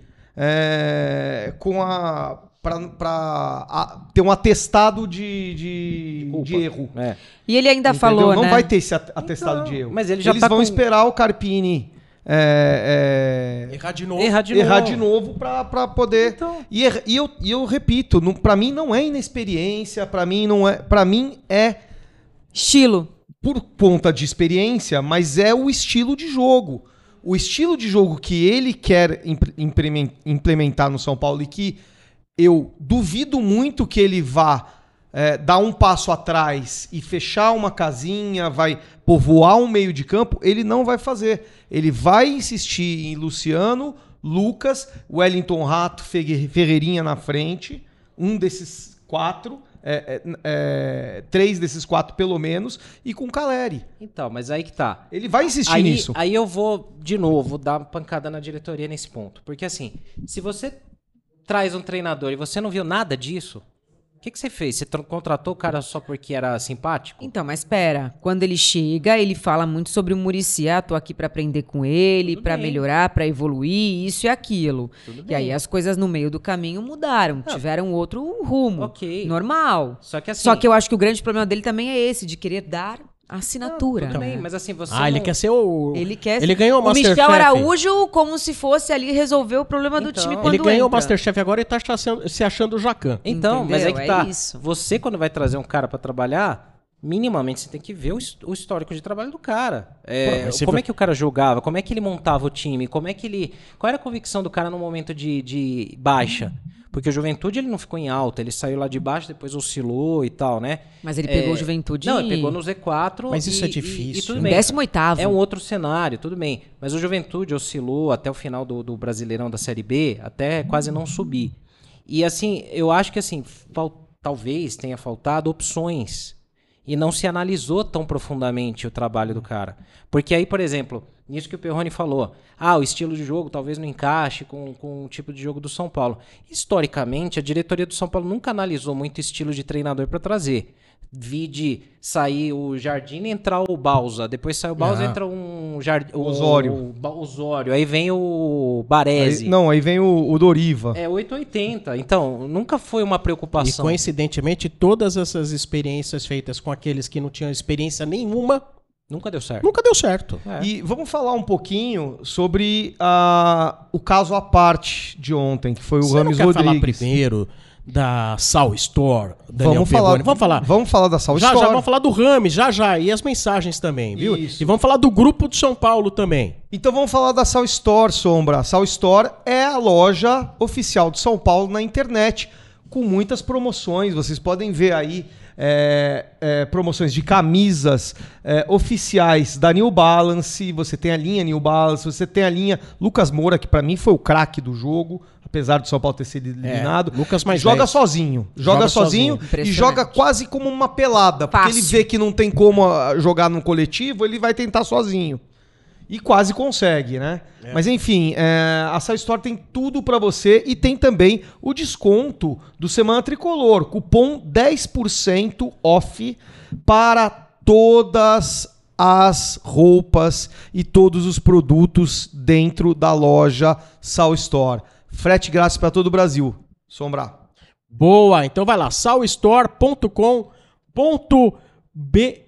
é, com a. Pra, pra a- ter um atestado de, de, Culpa. de erro. É. E ele ainda Entendeu? falou, Não né? vai ter esse at- atestado Então, de erro. mas ele já Eles tá vão com- esperar o Carpini é, é, Errar de novo. Errar de errar novo. de novo pra, pra poder. Então. E, er- e eu, e eu repito, não, pra mim não é inexperiência, pra mim não é. Para mim é Estilo. por conta de experiência, mas é o estilo de jogo. O estilo de jogo que ele quer impre- implemen- implementar no São Paulo e que eu duvido muito que ele vá é, dar um passo atrás e fechar uma casinha, vai povoar um meio de campo, ele não vai fazer. Ele vai insistir em Luciano, Lucas, Wellington Rato, Ferre- Ferreirinha na frente, um desses quatro, é, é, é, três desses quatro pelo menos, e com Caleri. Então, mas aí que tá. Ele vai insistir Aí, nisso. aí eu vou, de novo, dar uma pancada na diretoria nesse ponto. Porque assim, se você traz um treinador e você não viu nada disso, O que, que você fez? Você tr- contratou o cara só porque era simpático? Então, mas espera, quando ele chega, ele fala muito sobre o Muricy, ah, tô aqui pra aprender com ele, Tudo pra bem. melhorar, pra evoluir, isso e aquilo. Tudo E bem. aí as coisas no meio do caminho mudaram, Ah, tiveram outro rumo, ok. normal. Só que assim... Só que eu acho que o grande problema dele também é esse, de querer dar assinatura. Tudo né? bem, mas assim, você Ah, ele não- quer ser o... Ele quer Ele ganhou o o Michel Masterchef. Araújo como se fosse ali resolver o problema do Então, time quando Ele ganhou o entra. Masterchef agora e tá achando- se achando o Jacan. Então, mas é Entendeu? que tá. É isso. Você, quando vai trazer um cara pra trabalhar, minimamente você tem que ver o, his- o histórico de trabalho do cara. É, Pô, mas se como for- é que o cara jogava? Como é que ele montava o time? Como é que ele. Qual era a convicção do cara no momento de, de baixa? Porque o Juventude ele não ficou em alta, ele saiu lá de baixo, depois oscilou e tal, né? Mas ele pegou É, o Juventude Não, ele pegou no Z quatro. Mas isso e- é e- difícil, E, tudo né? bem. décimo oitavo. É um outro cenário, tudo bem. Mas o Juventude oscilou até o final do, do Brasileirão da Série B, até quase não subir. E assim, eu acho que assim, fal- talvez tenha faltado opções. E não se analisou tão profundamente o trabalho do cara. Porque aí, por exemplo, nisso que o Perrone falou, ah, o estilo de jogo talvez não encaixe com, com o tipo de jogo do São Paulo. Historicamente, a diretoria do São Paulo nunca analisou muito estilo de treinador para trazer. Vi de sair o Jardim e entrar o Balsa. Depois sai o Balsa e Ah. entra um Jardim, o Osório. O, Ba- Osório. Aí vem o Baresi. Aí- não, aí vem o, o Doriva. É oito e oitenta. Então, nunca foi uma E preocupação. coincidentemente, todas essas experiências feitas com aqueles que não tinham experiência nenhuma, Nunca deu certo. nunca deu certo. É. E vamos falar um pouquinho sobre ah, o caso à parte de ontem, que foi o Você não Rames quer falar Rodrigues. primeiro da Sal Store, Daniel Vamos falar, Perrone? Vamos falar. Vamos falar da Sal Já, Store. já vamos falar do Rames, já, já. E as mensagens também, viu? Isso. E vamos falar do grupo do São Paulo também. Então vamos falar da Sal Store, Sombra. A Sal Store é a loja oficial de São Paulo na internet, com muitas promoções. Vocês podem ver aí é, é, promoções de camisas é, oficiais da New Balance. Você tem a linha New Balance, você tem a linha Lucas Moura, que pra mim foi o craque do jogo, apesar do São Paulo ter sido eliminado. Lucas mais joga dez. sozinho, joga, Joga sozinho, sozinho. e Impressionante. joga quase como uma pelada, porque Fácil. ele vê que não tem como ah, jogar num coletivo, ele vai tentar sozinho. E quase consegue, né? Mas enfim, é, a Sal Store tem tudo pra você e tem também o desconto do Semana Tricolor, cupom dez por cento off para todas as roupas e todos os produtos dentro da loja Sal Store. Frete grátis para todo o Brasil. Sombra. Boa, então vai lá, salstore ponto com ponto b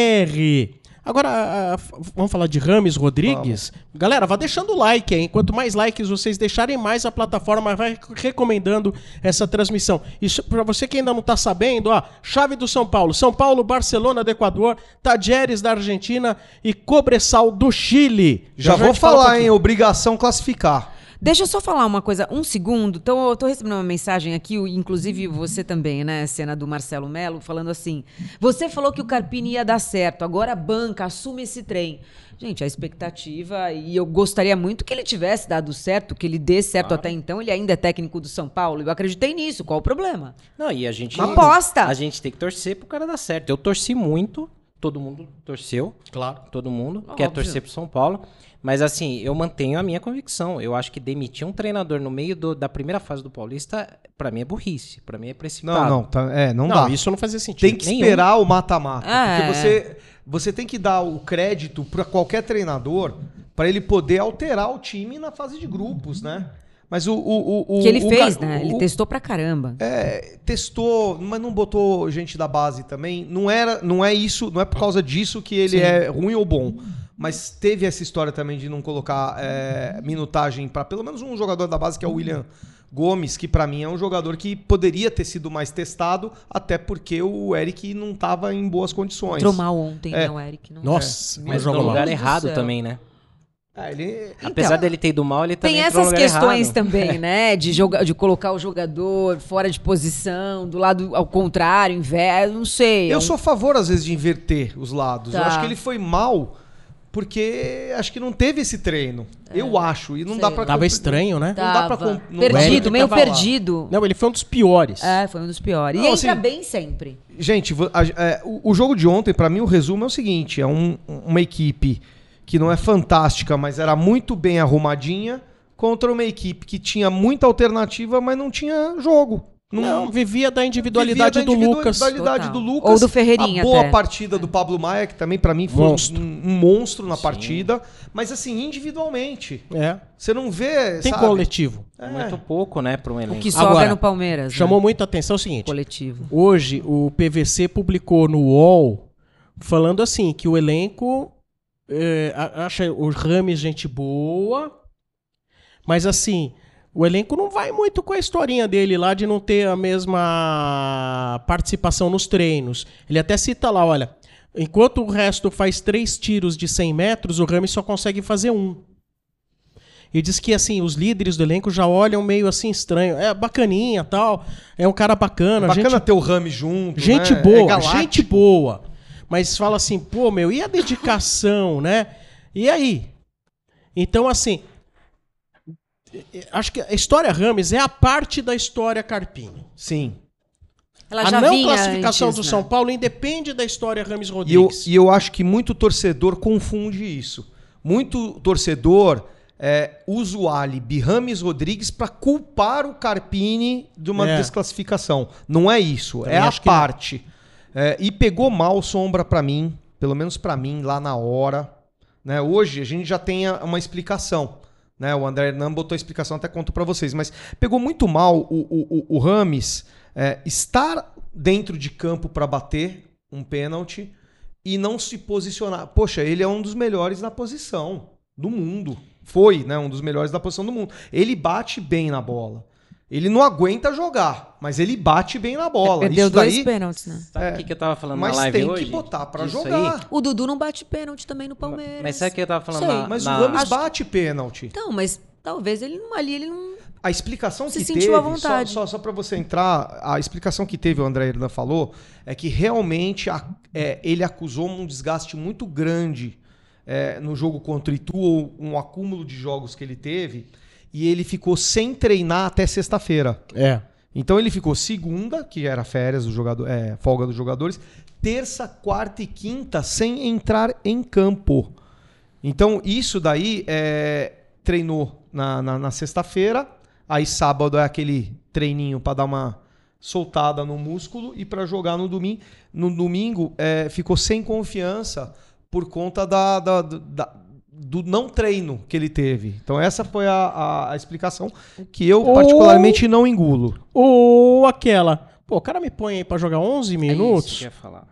r. Agora, ah, f- vamos falar de Rames Rodrigues? Galera, vá deixando o like aí. Quanto mais likes vocês deixarem, mais a plataforma vai recomendando essa transmissão. Isso para você que ainda não tá sabendo, ó, chave do São Paulo. São Paulo, Barcelona do Equador, Tajeres da Argentina e Cobressal do Chile. Já, a vou gente fala um falar, pouquinho. hein? Obrigação classificar. Deixa eu só falar uma coisa, um segundo. Então, eu tô recebendo uma mensagem aqui, o- inclusive você também, né? Cena do Marcelo Melo, falando assim: você falou que o Carpini ia dar certo, agora banca, assume esse trem. Gente, a expectativa, e eu gostaria muito que ele tivesse dado certo, que ele dê certo até então. Ele ainda é técnico do São Paulo. Eu acreditei nisso. Qual o problema? Não, e a gente. Aposta! A gente tem que torcer pro cara dar certo. Eu torci muito, todo mundo torceu. Claro. Todo mundo Óbvio. quer torcer pro São Paulo. Mas assim, eu mantenho a minha convicção. Eu acho que demitir um treinador no meio do- da primeira fase do Paulista, pra mim é burrice. Pra mim é precipitado. Não, não, tá, é, não, Não, dá. isso não fazia sentido. Tem que Nenhum. esperar o mata-mata. É. Porque você, você tem que dar o crédito para qualquer treinador para ele poder alterar o time na fase de grupos, né? Mas o. o, o Que ele o fez, ca- né? Ele o- testou pra caramba. É, testou, mas não botou gente da base também. Não era, não é isso, não é por causa disso que ele Sim. é ruim ou bom. Mas teve essa história também de não colocar é, minutagem para pelo menos um jogador da base, que é o William Gomes, que pra mim é um jogador que poderia ter sido mais testado, até porque o Eric não estava em boas condições. Entrou mal ontem, É. né, o Eric? Não... Nossa, Mas mas no jogou mal. lugar Deus do errado céu. também, né? Ah, ele... Apesar Então, dele ter ido mal, ele também Tem entrou no essas lugar questões errado. também, né? De, joga, de colocar o jogador fora de posição, do lado ao contrário, inverso, não sei. Eu É um- sou a favor, às vezes, de inverter os lados. Eu Tá. acho que ele foi mal porque acho que não teve esse treino. Eu acho. E não Sei. dá pra... Tava comp- estranho, né? Não dá pra Tava. com- não dá pra- Perdido, Eric meio tava lá. perdido. Não, ele foi um dos piores. É, foi um dos piores. Não, e entra assim- bem sempre. Gente, vo- a- é, o, o jogo de ontem, pra mim, o resumo é o seguinte: é um- uma equipe que não é fantástica, mas era muito bem arrumadinha, contra uma equipe que tinha muita alternativa, mas não tinha jogo. Não, vivia da individualidade Vivia da do Lucas. individualidade Total. do Lucas. Ou do Ferreirinha A boa até. partida do Pablo Maia, que também pra mim foi Monstro. Um, um monstro na Sim. partida. Mas assim, individualmente. É. Você não vê, Tem sabe? coletivo. É. Muito pouco, né, para um O elenco. que sobra Agora, no Palmeiras. Chamou né? muita atenção o seguinte. Coletivo. Hoje, o P V C publicou no U O L falando assim, que o elenco é, a- acha o Rames gente boa, mas assim, o elenco não vai muito com a historinha dele lá de não ter a mesma participação nos treinos. Ele até cita lá, olha, enquanto o resto faz três tiros de cem metros, o Rames só consegue fazer um. E diz que assim, os líderes do elenco já olham meio assim estranho. É bacaninha tal, é um cara bacana, Bacana gente ter o Rami junto. Gente né? É boa, galáctico. gente boa. Mas fala assim, pô, meu, e a dedicação, né? E aí? Então, assim, acho que a história Rames é a parte da história Carpini. Sim. Ela A já não vinha classificação antes, do né? São Paulo independe da história Rames E eu, Rodrigues. e eu acho que muito torcedor confunde isso. Muito torcedor é, usa o álibi Rames Rodrigues para culpar o Carpini de uma É. desclassificação. Não é isso, Também é a acho que não. parte. É, e pegou mal Sombra para mim, pelo menos para mim, lá na hora. Né? Hoje a gente já tem a- uma explicação. Né? O André Hernan botou a explicação, até conto para vocês. Mas pegou muito mal o, o, o, o Rames é, estar dentro de campo para bater um pênalti e não se posicionar. Poxa, ele é um dos melhores na posição do mundo. Foi, né, um dos melhores da posição do mundo. Ele bate bem na bola. Ele não aguenta jogar, mas ele bate bem na bola. Perdeu Isso dois daí, pênaltis, né? Sabe o É, que, que eu tava falando mas na live tem hoje? que botar pra disso jogar. aí? O Dudu não bate pênalti também no Palmeiras. Mas sabe o que eu tava falando Sei. na, Mas na... o Rames Acho- bate pênalti. Então, mas talvez ele não, ali ele não... A explicação Se que sentiu teve, à vontade. só, só, só para você entrar, a explicação que teve, o André Hernan falou, é que realmente a- é, ele acusou um desgaste muito grande é, no jogo contra o Itu, ou um acúmulo de jogos que ele teve, e ele ficou sem treinar até sexta-feira. É. Então ele ficou segunda, que era férias do jogador, é, folga dos jogadores, terça, quarta e quinta sem entrar em campo. Então isso daí é, treinou na, na, na sexta-feira, aí sábado é aquele treininho para dar uma soltada no músculo e para jogar no domingo. No domingo é, ficou sem confiança por conta da, da, da- do não treino que ele teve. Então essa foi a, a- a explicação que eu Ou- particularmente não engulo. Ou aquela, pô, o cara me põe aí pra jogar onze É isso que minutos. eu ia falar.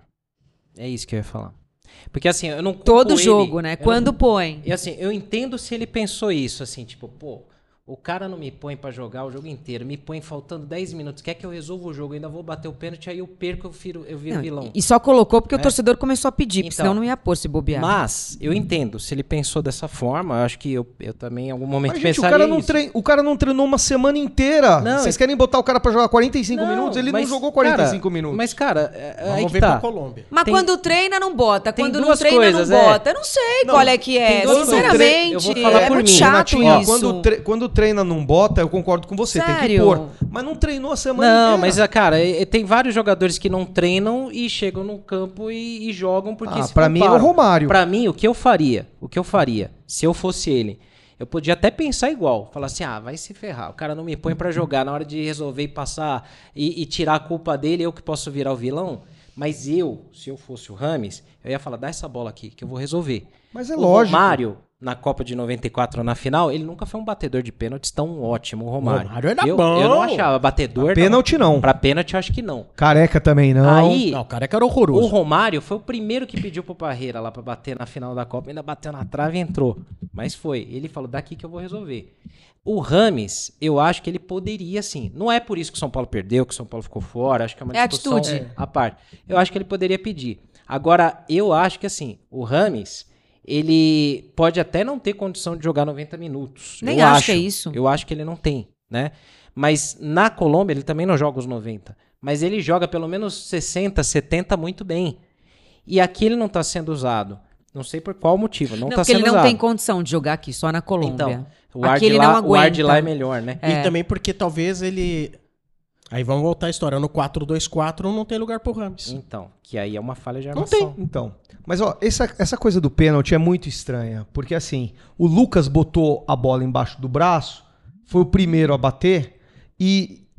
É isso que eu ia falar. Porque assim, eu não culpo Todo ele, jogo, né? eu Quando não- põe. E assim, eu entendo se ele pensou isso, assim, tipo, pô, o cara não me põe pra jogar o jogo inteiro, me põe faltando dez minutos, quer que eu resolva o jogo, eu ainda vou bater o pênalti, aí eu perco, eu viro, eu viro Não, vilão. e só colocou porque É. o torcedor começou a pedir, porque Então, senão não ia pôr se bobear. Mas, eu entendo, se ele pensou dessa forma, eu acho que eu, eu também em algum momento Mas, gente, o pensaria cara, não isso. trein... o cara não treinou uma semana inteira. Não, Vocês é- querem botar o cara pra jogar quarenta e cinco Não, minutos? Ele mas, não jogou quarenta e cinco cara, minutos. Mas, cara, é, é aí Vamos que ver tá. pra Colômbia. Mas tem- quando treina, não bota. tem Quando não duas treina, coisas, não é. bota. Eu não sei Não, qual é que é. tem duas coisas. Sinceramente, Eu vou falar é por muito mim. chato Renatinho, ó, isso. Quando, tre- quando treina não bota, eu concordo com você. Tem que Sério? pôr. Mas não treinou a semana Não, inteira. mas, ah, cara, é- é- tem vários jogadores que não treinam e chegam no campo e, e jogam porque Ah, se pra mim é o comparam. Romário. Pra mim, o que eu faria, o que eu faria, se eu fosse ele, eu podia até pensar igual. Falar assim, ah, vai se ferrar, o cara não me põe pra jogar, na hora de resolver e passar e, e tirar a culpa dele, eu que posso virar o vilão. Mas eu, se eu fosse o Rames, eu ia falar, dá essa bola aqui, que eu vou resolver. Mas é o lógico. Romário, na Copa de noventa e quatro, na final, ele nunca foi um batedor de pênaltis tão ótimo, o Romário. O Romário era eu, bom. eu não achava batedor. Pra pênalti, não. Pra pênalti, eu acho que não. Careca também não. Aí, Não, o cara que era o horroroso. Romário foi o primeiro que pediu pro Parreira lá pra bater na final da Copa, ainda bateu na trave e entrou. Mas foi, ele falou, daqui que eu vou resolver. O Rames, eu acho que ele poderia sim. Não é por isso que o São Paulo perdeu, que o São Paulo ficou fora, acho que é uma É discussão atitude. à parte. Eu acho que ele poderia pedir. Agora, eu acho que assim, o Rames, ele pode até não ter condição de jogar noventa minutos. Nem eu acho que é isso. Eu acho que ele não tem, né? Mas na Colômbia ele também não joga os noventa. Mas ele joga pelo menos sessenta, setenta muito bem. E aqui ele não está sendo usado. Não sei por qual motivo, não Não, está porque sendo ele não usado. tem condição de jogar aqui, só na Colômbia. Então, o ar, Aqui de ele lá, não o ar de lá é aguenta. melhor, né? É. E também porque talvez ele... Aí vamos voltar à história. No quatro dois quatro não tem lugar pro Rames. Então, que aí é uma falha de Não armação. tem. Então, mas ó, essa, essa coisa do pênalti é muito estranha, porque assim, o Lucas botou a bola embaixo do braço, foi o primeiro a bater, e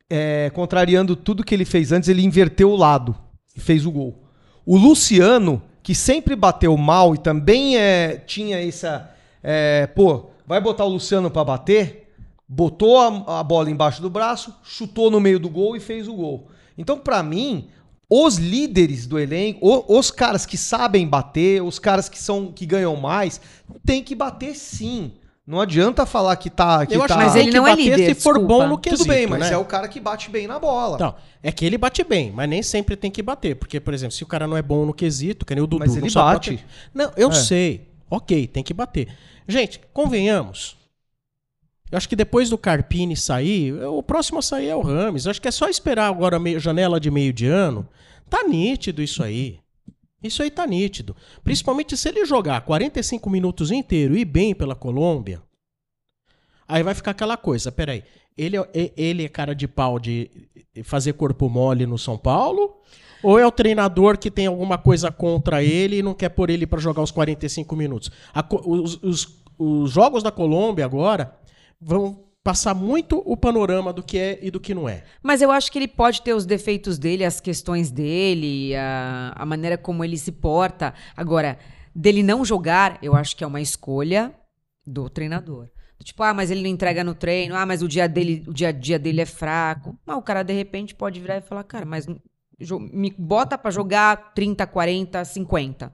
é, contrariando tudo que ele fez antes, ele inverteu o lado e fez o gol. O Luciano, que sempre bateu mal e também é, tinha essa... É, pô, vai botar o Luciano pra bater? Botou a, a bola embaixo do braço, chutou no meio do gol e fez o gol. Então, pra mim, os líderes do elenco, o, os caras que sabem bater, os caras que, são, que ganham mais, tem que bater sim. Não adianta falar que tá... Que Eu acho tá... que Mas ele não é líder, se for desculpa. bom no quesito, Tudo bem, mas né? é o cara que bate bem na bola. Então, é que ele bate bem, mas nem sempre tem que bater. Porque, por exemplo, se o cara não é bom no quesito, que nem o Dudu... Mas ele não sabe bate. bater. Não, eu É. sei. Ok, tem que bater. Gente, convenhamos. Eu acho que depois do Carpini sair, o próximo a sair é o Rames. Eu acho que é só esperar agora a meio, janela de meio de ano. Tá nítido isso aí. Isso aí tá nítido. Principalmente se ele jogar quarenta e cinco minutos inteiro e bem pela Colômbia... Aí vai ficar aquela coisa, peraí, ele, é- ele é cara de pau de fazer corpo mole no São Paulo? Ou é o treinador que tem alguma coisa contra ele e não quer pôr ele pra jogar os quarenta e cinco minutos? A co- os, os- os jogos da Colômbia agora vão passar muito o panorama do que é e do que não é. Mas eu acho que ele pode ter os defeitos dele, as questões dele, a, a maneira como ele se porta. Agora, dele não jogar, eu acho que é uma escolha do treinador. Tipo, ah, mas ele não entrega no treino, ah, mas o dia, dele, o dia a dia dele é fraco. Mas o cara, de repente, pode virar e falar, cara, mas jo- me bota pra jogar trinta, quarenta, cinquenta.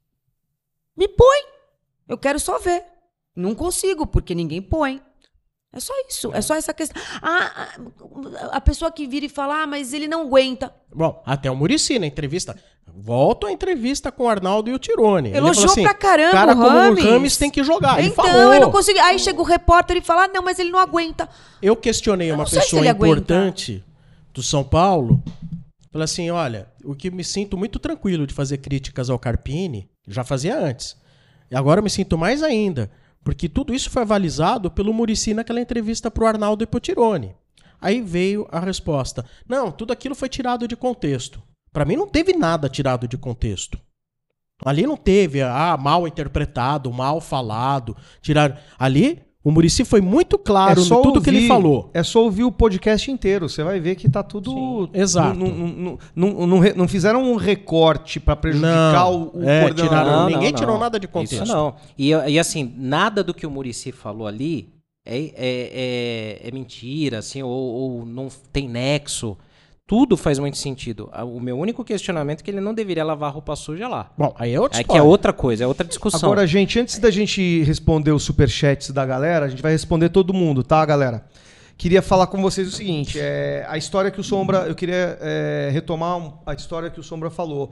Me põe. Eu quero só ver. Não consigo, porque ninguém põe. É só isso, é só essa questão. Ah, a pessoa que vira e fala, ah, mas ele não aguenta. Bom, até o Muricy na entrevista. Volto à entrevista com o Arnaldo e o Tirone. Ele Elogiou falou assim, pra caramba cara o como Rames. o Rames tem que jogar. Ele Então, falou. eu não consigo. Aí chega o repórter e fala, ah, não, mas ele não aguenta. Eu questionei Eu uma não sei se pessoa ele aguenta. importante do São Paulo. Falei assim, olha, o que me sinto muito tranquilo de fazer críticas ao Carpini, já fazia antes. E agora eu me sinto mais ainda, porque tudo isso foi avalizado pelo Muricy naquela entrevista pro Arnaldo e pro Tirone. Aí veio a resposta. Não, tudo aquilo foi tirado de contexto. Pra mim não teve nada tirado de contexto. Ali não teve, ah, mal interpretado, mal falado, tirar. Ali, o Muricy foi muito claro É só em tudo que ele ouvir- falou. É só ouvir o podcast inteiro. Você vai ver que tá tudo. Sim, exato. Não, não, não, não, não, re- não fizeram um recorte pra prejudicar Não, o, o é, coordenador. tiraram- ninguém tirou nada de contexto. Isso não. E, e assim, nada do que o Muricy falou ali é, é, é, é mentira, assim, ou, ou não tem nexo. Tudo faz muito sentido. O meu único questionamento é que ele não deveria lavar roupa suja lá. Bom, aí é outra É que história. é outra coisa, é outra discussão. Agora, gente, antes da gente responder os superchats da galera, a gente vai responder todo mundo, tá, galera? Queria falar com vocês o seguinte, é, a história que o Sombra... Eu queria é, retomar um- a história que o Sombra falou,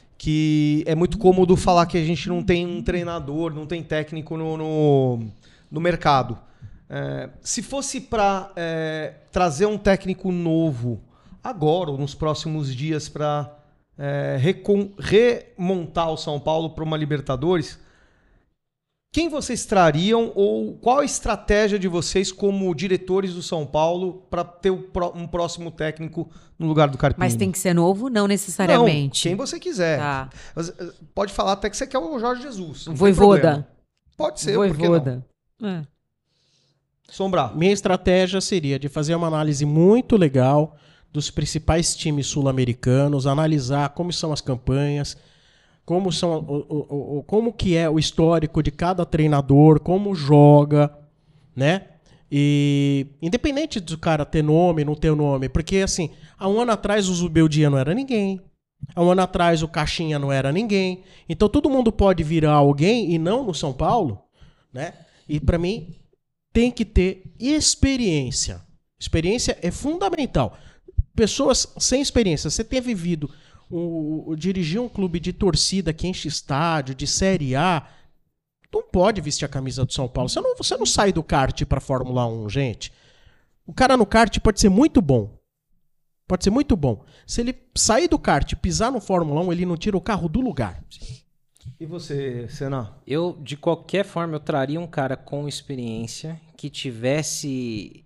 que é muito cômodo falar que a gente não tem um treinador, não tem técnico no, no, no mercado. É, se fosse para trazer um técnico novo agora ou nos próximos dias para é, recon- remontar o São Paulo para uma Libertadores, quem vocês trariam ou qual a estratégia de vocês como diretores do São Paulo para ter o pró- um próximo técnico no lugar do Carpini? Mas tem que ser novo? Não necessariamente. Não, quem você quiser. Tá. Mas, eh, Pode falar até que você quer o Jorge Jesus. não tem Voivoda. problema. Pode ser, por que não? Voivoda. É. Sombra. Minha estratégia seria de fazer uma análise muito legal dos principais times sul-americanos, analisar como são as campanhas, como, são, o, o, o, como que é o histórico de cada treinador, como joga, né? E independente do cara ter nome, não ter nome, porque assim, há um ano atrás o Zubeldia não era ninguém, há um ano atrás o Caixinha não era ninguém, então todo mundo pode virar alguém e não no São Paulo, né? E para mim tem que ter experiência. Experiência é fundamental. Pessoas sem experiência, você ter vivido, o, o, dirigir um clube de torcida que enche estádio, de Série A, não pode vestir a camisa do São Paulo. Você não, você não sai do kart para Fórmula um, gente. O cara no kart pode ser muito bom. Pode ser muito bom. Se ele sair do kart e pisar no Fórmula um, ele não tira o carro do lugar. E você, Senna? Eu, de qualquer forma, eu traria um cara com experiência, que tivesse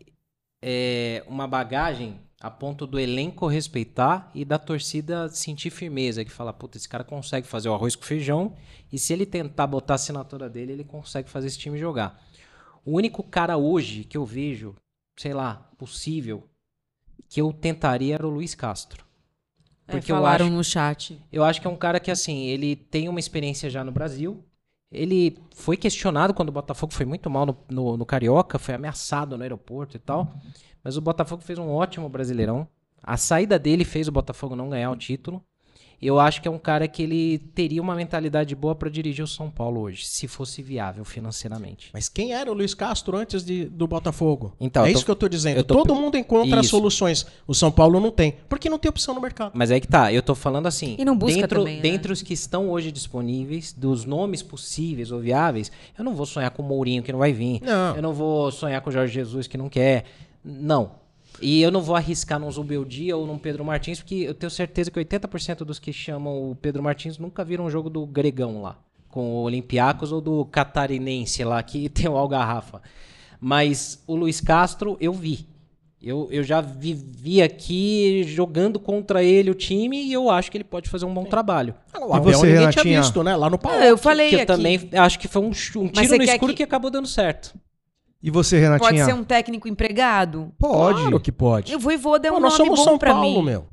é, uma bagagem a ponto do elenco respeitar e da torcida sentir firmeza, que fala, puta, esse cara consegue fazer o arroz com feijão e se ele tentar botar a assinatura dele, ele consegue fazer esse time jogar. O único cara hoje que eu vejo, sei lá, possível, que eu tentaria era o Luiz Castro. É, Porque eu falaram acho, no chat. eu acho que é um cara que, assim, ele tem uma experiência já no Brasil. Ele foi questionado quando o Botafogo foi muito mal no, no, no Carioca, foi ameaçado no aeroporto e tal. Mas o Botafogo fez um ótimo Brasileirão. A saída dele fez o Botafogo não ganhar o título. Eu acho que é um cara que ele teria uma mentalidade boa para dirigir o São Paulo hoje, se fosse viável financeiramente. Mas quem era o Luiz Castro antes de, do Botafogo? Então, é eu tô- isso que eu tô dizendo. eu tô- Todo mundo encontra Isso. soluções. O São Paulo não tem. Porque não tem opção no mercado. Mas aí que tá, eu tô falando assim, E não busca dentro, também, né? dentre os que estão hoje disponíveis, dos nomes possíveis ou viáveis, eu não vou sonhar com o Mourinho que não vai vir, Não. eu não vou sonhar com o Jorge Jesus que não quer, não. E eu não vou arriscar num Zubeldia ou num Pedro Martins, porque eu tenho certeza que oitenta por cento dos que chamam o Pedro Martins nunca viram um jogo do Gregão lá, com o Olympiacos ou do Catarinense lá, que tem o Algarrafa. Mas o Luiz Castro eu vi. Eu, eu já vivi aqui jogando contra ele o time e eu acho que ele pode fazer um bom trabalho. O E Abel você, ninguém Renatinha? tinha visto, né? Lá no Paulo. Ah, eu falei que eu aqui. também acho que foi um, ch- um Mas tiro você no quer escuro que- que acabou dando certo. E você, Renatinha? Pode ser um técnico empregado? Pode. Claro que pode. O Voivoda é um Pô, nós nome somos bom São pra Paulo, mim. meu.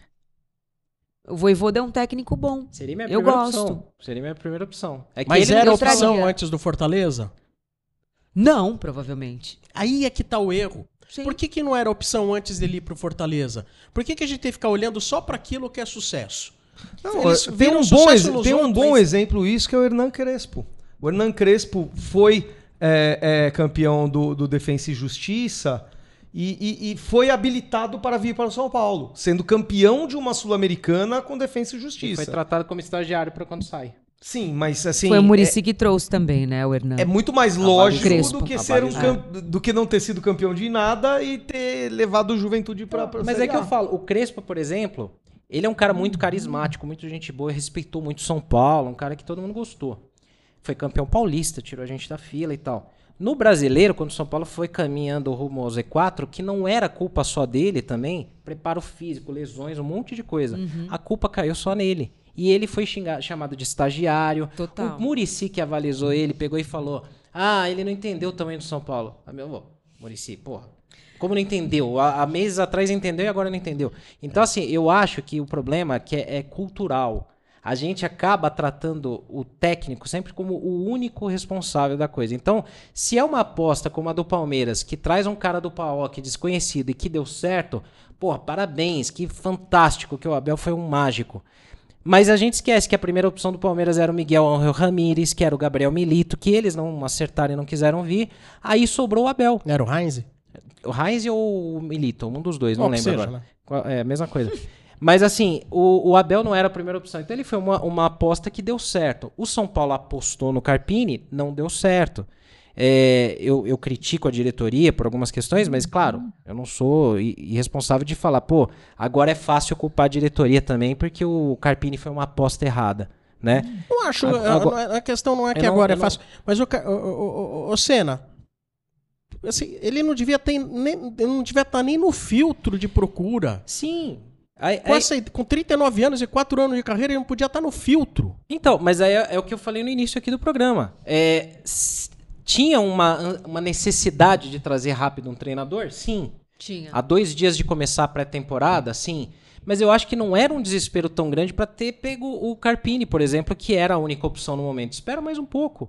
O Voivoda é um técnico bom. Seria minha Eu primeira gosto. opção. Seria minha primeira opção. É que Mas ele era não outra opção traria. antes do Fortaleza? Não, provavelmente. Aí é que tá o erro. Sim. Por que, que não era opção antes dele ir pro Fortaleza? Por que, que a gente tem que ficar olhando só para aquilo que é sucesso? Não, Eles tem viram um, bom, sucesso ex- nos tem um outros, bom mas- exemplo isso, que é o Hernan Crespo. O Hernan Crespo foi é, é, campeão do, do Defensa e Justiça e, e- e foi habilitado para vir para o São Paulo, sendo campeão de uma Sul-Americana com Defensa e Ele Justiça. foi tratado como estagiário para quando sai. Sim, mas assim... Foi o Muricy que trouxe também, né, o Hernan? É, é muito mais lógico Crespo. do que, A ser um Balizão. cam- do que não ter sido campeão de nada e ter levado o Juventude para Mas é que eu falo, o Crespo, por exemplo, ele é um cara muito carismático, muito gente boa, respeitou muito São Paulo, um cara que todo mundo gostou. Foi campeão paulista, tirou a gente da fila e tal. No Brasileiro, quando o São Paulo foi caminhando rumo ao Z quatro, que não era culpa só dele também, preparo físico, lesões, um monte de coisa. A culpa caiu só nele. E ele foi xingar, chamado de estagiário. Total. O Muricy que avalizou ele, pegou e falou: ah, ele não entendeu o tamanho do São Paulo. Ah, meu avô, Muricy, porra. Como não entendeu? Há, há meses atrás entendeu e agora não entendeu. Então, assim, eu acho que o problema é que é, é cultural. A gente acaba tratando o técnico sempre como o único responsável da coisa. Então, se é uma aposta como a do Palmeiras, que traz um cara do P A O K desconhecido e que deu certo, porra, parabéns, que fantástico que o Abel foi um mágico. Mas a gente esquece que a primeira opção do Palmeiras era o Miguel Ángel Ramírez, que era o Gabriel Milito, que eles não acertaram e não quiseram vir. Aí sobrou o Abel. Era o Heinz? O Heinz ou o Milito, um dos dois, não Qual que lembro seja, agora. né? Qual- É, a mesma coisa. Mas assim, o, o Abel não era a primeira opção. Então ele foi uma, uma aposta que deu certo. O São Paulo apostou no Carpini, não deu certo. É, eu, eu critico a diretoria por algumas questões, mas claro, eu não sou i- irresponsável de falar, pô, agora é fácil culpar a diretoria também, porque o Carpini foi uma aposta errada, né? Não acho. Agora- a- não é- a questão não é que Eu não- agora eu é fácil. Mas o, Ca- o, o, o- o Senna, assim, ele não devia ter nem, ele não devia estar nem no filtro de procura. Sim. Aí- Com, aí- essa, com trinta e nove anos e quatro anos de carreira, ele não podia estar no filtro. Então, mas aí é, é o que eu falei no início aqui do programa. É, s- tinha uma, uma necessidade de trazer rápido um treinador? Sim. Tinha. Há dois dias de começar a pré-temporada? Sim. Mas eu acho que não era um desespero tão grande para ter pego o Carpini, por exemplo, que era a única opção no momento. Espera mais um pouco.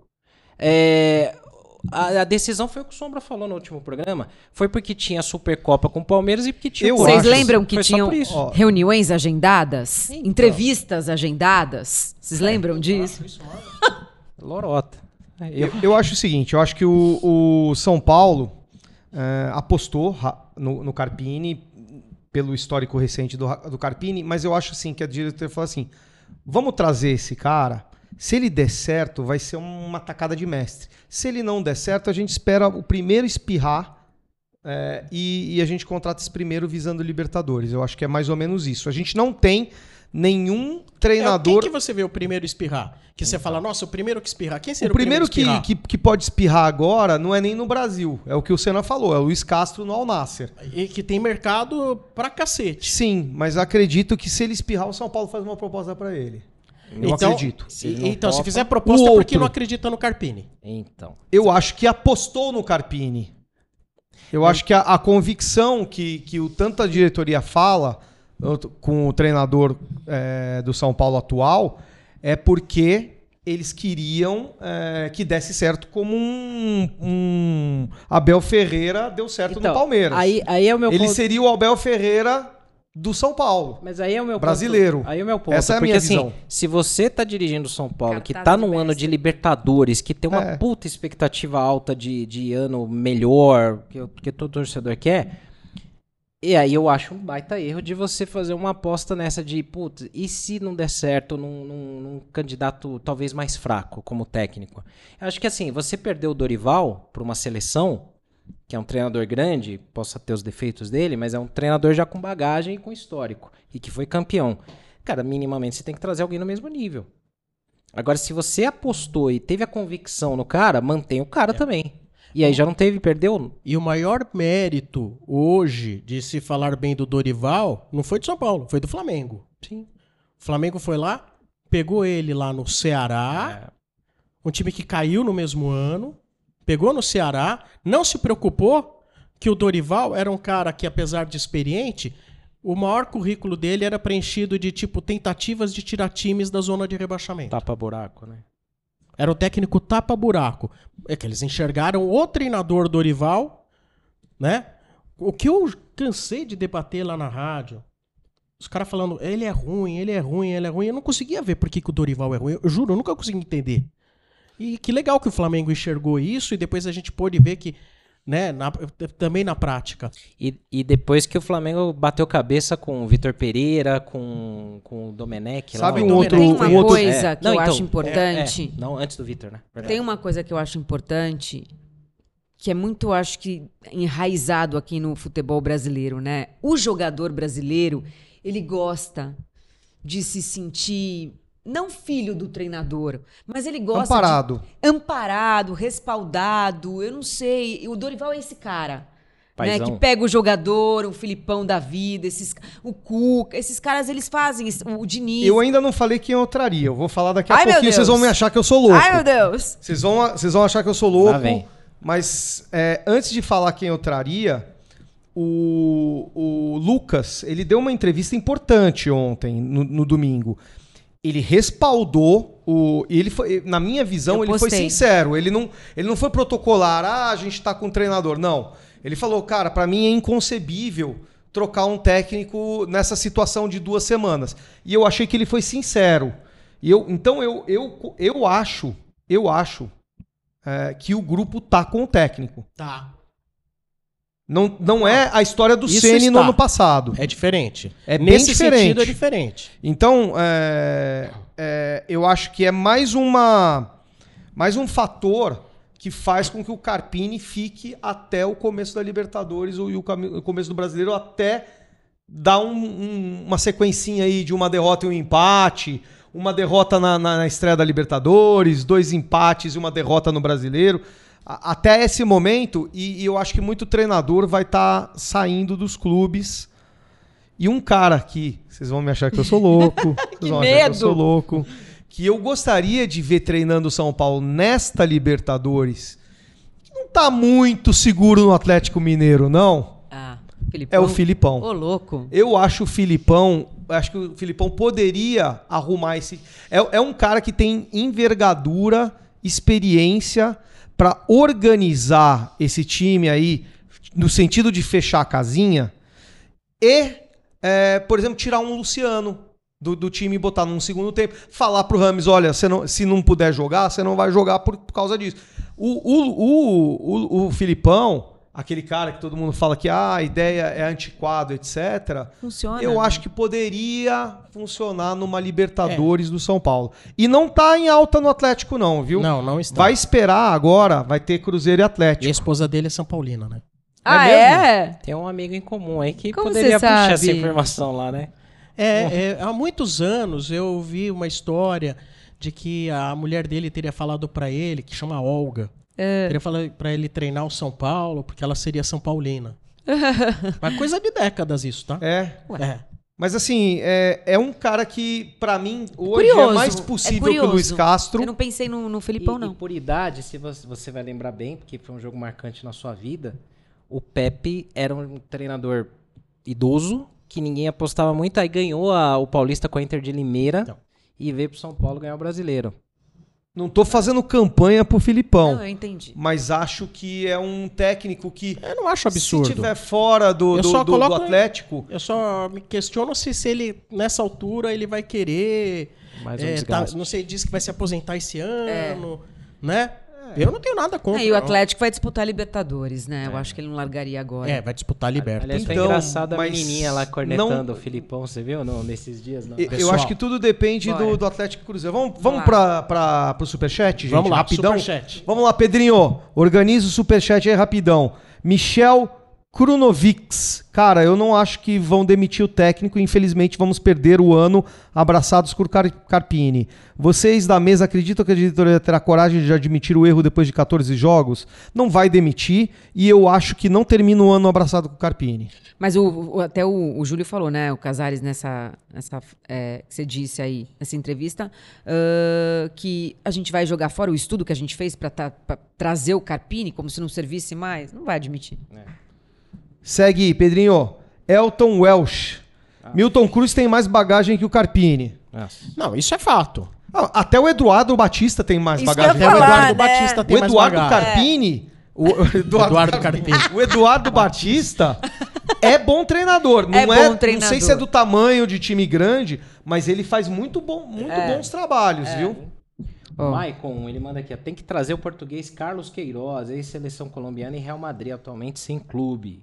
É, a, a decisão foi o que o Sombra falou no último programa. Foi porque tinha a Supercopa com o Palmeiras e porque tinha Eu o Vocês acho- lembram que Foi só tinham por isso. Ó. reuniões agendadas? Então. Entrevistas agendadas? Vocês lembram disso? Lorota. Eu, Eu, eu acho o seguinte, eu acho que o, o São Paulo é, apostou ra- no, no Carpini, pelo histórico recente do, Ra- do Carpini, mas eu acho assim que a diretoria falou assim, vamos trazer esse cara, se ele der certo, vai ser uma tacada de mestre. Se ele não der certo, a gente espera o primeiro espirrar é, e, e a gente contrata esse primeiro visando Libertadores. Eu acho que é mais ou menos isso. A gente não tem nenhum É, treinador... quem que você vê o primeiro espirrar? Que você fala, nossa, o primeiro que espirrar. Quem O seria primeiro que, espirrar? que, que pode espirrar agora não é nem no Brasil. É o que o Senna falou, é o Luiz Castro no Al Nassr. E que tem mercado pra cacete. Sim, mas acredito que se ele espirrar, o São Paulo faz uma proposta pra ele. Eu então, acredito. Se ele e- não então, se topa- fizer proposta, O é porque outro. não acredita no Carpini. Então. Eu acho que apostou no Carpini. Eu acho que a, a convicção que, que o, tanto a diretoria fala com o treinador é, do São Paulo atual é porque eles queriam é, que desse certo como um, um Abel Ferreira deu certo Então, no Palmeiras. Aí, aí é o meu Ele ponto. seria o Abel Ferreira do São Paulo. Mas aí é o meu brasileiro. ponto. Aí é o meu ponto. Essa é a porque minha assim, visão. se você tá dirigindo o São Paulo, que Cartaz tá de num ano mestre. de Libertadores, que tem uma É. puta expectativa alta de, de ano melhor, que, que todo torcedor quer, e aí eu acho um baita erro de você fazer uma aposta nessa de, putz, e se não der certo num, num, num candidato talvez mais fraco como técnico? Eu acho que assim, você perdeu o Dorival pra uma seleção, que é um treinador grande, possa ter os defeitos dele, mas é um treinador já com bagagem e com histórico, e que foi campeão. Cara, minimamente você tem que trazer alguém no mesmo nível. Agora, se você apostou e teve a convicção no cara, mantém o cara também. E aí já não teve, perdeu. E o maior mérito hoje de se falar bem do Dorival não foi do São Paulo, foi do Flamengo. Sim. O Flamengo foi lá, pegou ele lá no Ceará, um time que caiu no mesmo ano, pegou no Ceará, não se preocupou que o Dorival era um cara que, apesar de experiente, o maior currículo dele era preenchido de tipo tentativas de tirar times da zona de rebaixamento. Tapa buraco, né? Era o técnico tapa-buraco. É que eles enxergaram o treinador Dorival, né? O que eu cansei de debater lá na rádio, os caras falando, ele é ruim, ele é ruim, ele é ruim. Eu não conseguia ver por que, que o Dorival é ruim. Eu juro, eu nunca consegui entender. E que legal que o Flamengo enxergou isso e depois a gente pôde ver que, né, na- também na prática. E, e depois que o Flamengo bateu cabeça com o Vitor Pereira, com, com o Domenech. Sabe lá, um o outro- Tem Domenech. uma um outro- coisa que Não, eu então, acho importante. é, é. Não, antes do Vitor, né? Verdade. Tem uma coisa que eu acho importante, que é muito, acho que, enraizado aqui no futebol brasileiro, né? O jogador brasileiro, ele gosta de se sentir, não filho do treinador, mas ele gosta Amparado. de... Amparado, respaldado, eu não sei. O Dorival é esse cara. Né, Paizão. que pega o jogador, o Filipão da vida, esses, o Cuca, esses caras, eles fazem, isso, o Diniz. Eu ainda não falei quem eu traria. Eu vou falar daqui a Ai, meu pouquinho, vocês Deus. vão me achar que eu sou louco. Ai, meu Deus! Vocês vão, vocês vão achar que eu sou Lá louco. vem. Mas é, antes de falar quem eu traria, o, o Lucas, ele deu uma entrevista importante ontem, no, no domingo. Ele respaldou o. e Ele foi, na minha visão, Eu ele foi postei. sincero. Ele não, ele não foi protocolar, ah, a gente tá com um treinador. Não. Ele falou, cara, pra mim é inconcebível trocar um técnico nessa situação de duas semanas. E eu achei que ele foi sincero. E eu, então eu, eu, eu acho, eu acho é, que o grupo tá com o técnico. Tá. Não, não é a história do Isso Ceni no está. ano passado. É diferente. É bem Nesse diferente. sentido é diferente. Então, é, é, eu acho que é mais uma mais um fator que faz com que o Carpini fique até o começo da Libertadores ou e o, cami- o começo do Brasileiro até dar um- um- uma sequencinha aí de uma derrota e um empate, uma derrota na, na- na estreia da Libertadores, dois empates e uma derrota no Brasileiro. A- Até esse momento, e, e eu acho que muito treinador vai estar saindo dos clubes. E um cara aqui, vocês vão me achar que eu sou louco, vocês vão achar que eu medo! sou louco, que eu gostaria de ver treinando o São Paulo nesta Libertadores, que não tá muito seguro no Atlético Mineiro, não, Ah, é Filipão. o Filipão. Ô, louco. Eu acho o Filipão, acho que o Filipão poderia arrumar esse. É, é um cara que tem envergadura, experiência para organizar esse time aí, no sentido de fechar a casinha, e, é, por exemplo, tirar um Luciano do, do time e botar num segundo tempo. Falar pro Rames, olha, você não, se não puder jogar, você não vai jogar por, por causa disso. O, o, o, o, o Filipão, aquele cara que todo mundo fala que ah, a ideia é antiquado, etcétera. Funciona. Eu né? acho que poderia funcionar numa Libertadores do São Paulo. E não tá em alta no Atlético não, viu? Não, não está. Vai esperar agora, vai ter Cruzeiro e E a Atlético. esposa dele é São Paulina, né? Ah, mesmo? é? Tem um amigo em comum aí que Como poderia você puxar sabe? essa informação lá, né? É, é, há muitos anos eu ouvi uma história de que a mulher dele teria falado pra ele, que chama Olga, teria falado pra ele treinar o São Paulo, porque ela seria São Paulina. Mas coisa de décadas isso, tá? É. É. Mas assim, é, é um cara que, pra mim, hoje Curioso. é mais É possível que o curioso. Luiz Castro. Eu não pensei no, no Felipão, E, não. e por idade, se você, você vai lembrar bem, porque foi um jogo marcante na sua vida, o Pepe era um treinador idoso, que ninguém apostava muito, aí ganhou a, o Paulista com a Inter de Limeira Não. e veio pro São Paulo ganhar o Brasileiro. Não tô fazendo campanha pro Filipão. Não, eu entendi. Mas acho que é um técnico que, Eu não acho absurdo. se tiver fora do, Eu do, só do- coloco- do Atlético... Eu só me questiono se, se ele, nessa altura, ele vai querer... Mais um é, tá- desgaste. não sei, diz que vai se aposentar esse ano, né? Eu não tenho nada contra. É, e o não. Atlético vai disputar Libertadores, né? Eu acho que ele não largaria agora. É, vai disputar a Liberta. Aliás, foi Então, engraçado a mas menininha lá cornetando não- o Filipão, você viu? Não, nesses dias, não. Eu- Eu Pessoal, acho que tudo depende bora. do, do Atlético e Cruzeiro. Vamos, vamos lá. para pra, pro Superchat, gente? Vamos lá, rapidão. Superchat. Vamos lá, Pedrinho. Organiza o Superchat aí rapidão. Michel Krunovics. Cara, eu não acho que vão demitir o técnico. Infelizmente, vamos perder o ano abraçados por Car Carpini. Vocês da mesa acreditam que a diretoria terá coragem de admitir o erro depois de quatorze jogos? Não vai demitir e eu acho que não termina o ano abraçado com o Carpini. Mas o, o- até o, o Júlio falou, né? O Casares, nessa, nessa é, que você disse aí, nessa entrevista, ah, que a gente vai jogar fora o estudo que a gente fez para trazer o Carpini como se não servisse mais. Não vai admitir. Segue aí, Pedrinho. Elton Welsh. Milton Cruz tem mais bagagem que o Carpini. Nossa. Não, isso é fato. Ah, até o Eduardo Batista tem mais Isso bagagem. que eu Até ia o falar, Eduardo né? Batista O tem mais Eduardo bagagem. Carpini. O Eduardo, Eduardo Carpini. Carpini. O Eduardo Batista é bom treinador. Não É é, bom Não sei treinador. se é do tamanho de time grande, mas ele faz muito, bom, muito É. bons trabalhos, viu? Ó. Maicon, ele manda aqui, ó, tem que trazer o português Carlos Queiroz, ex-seleção colombiana e Real Madrid, atualmente sem clube.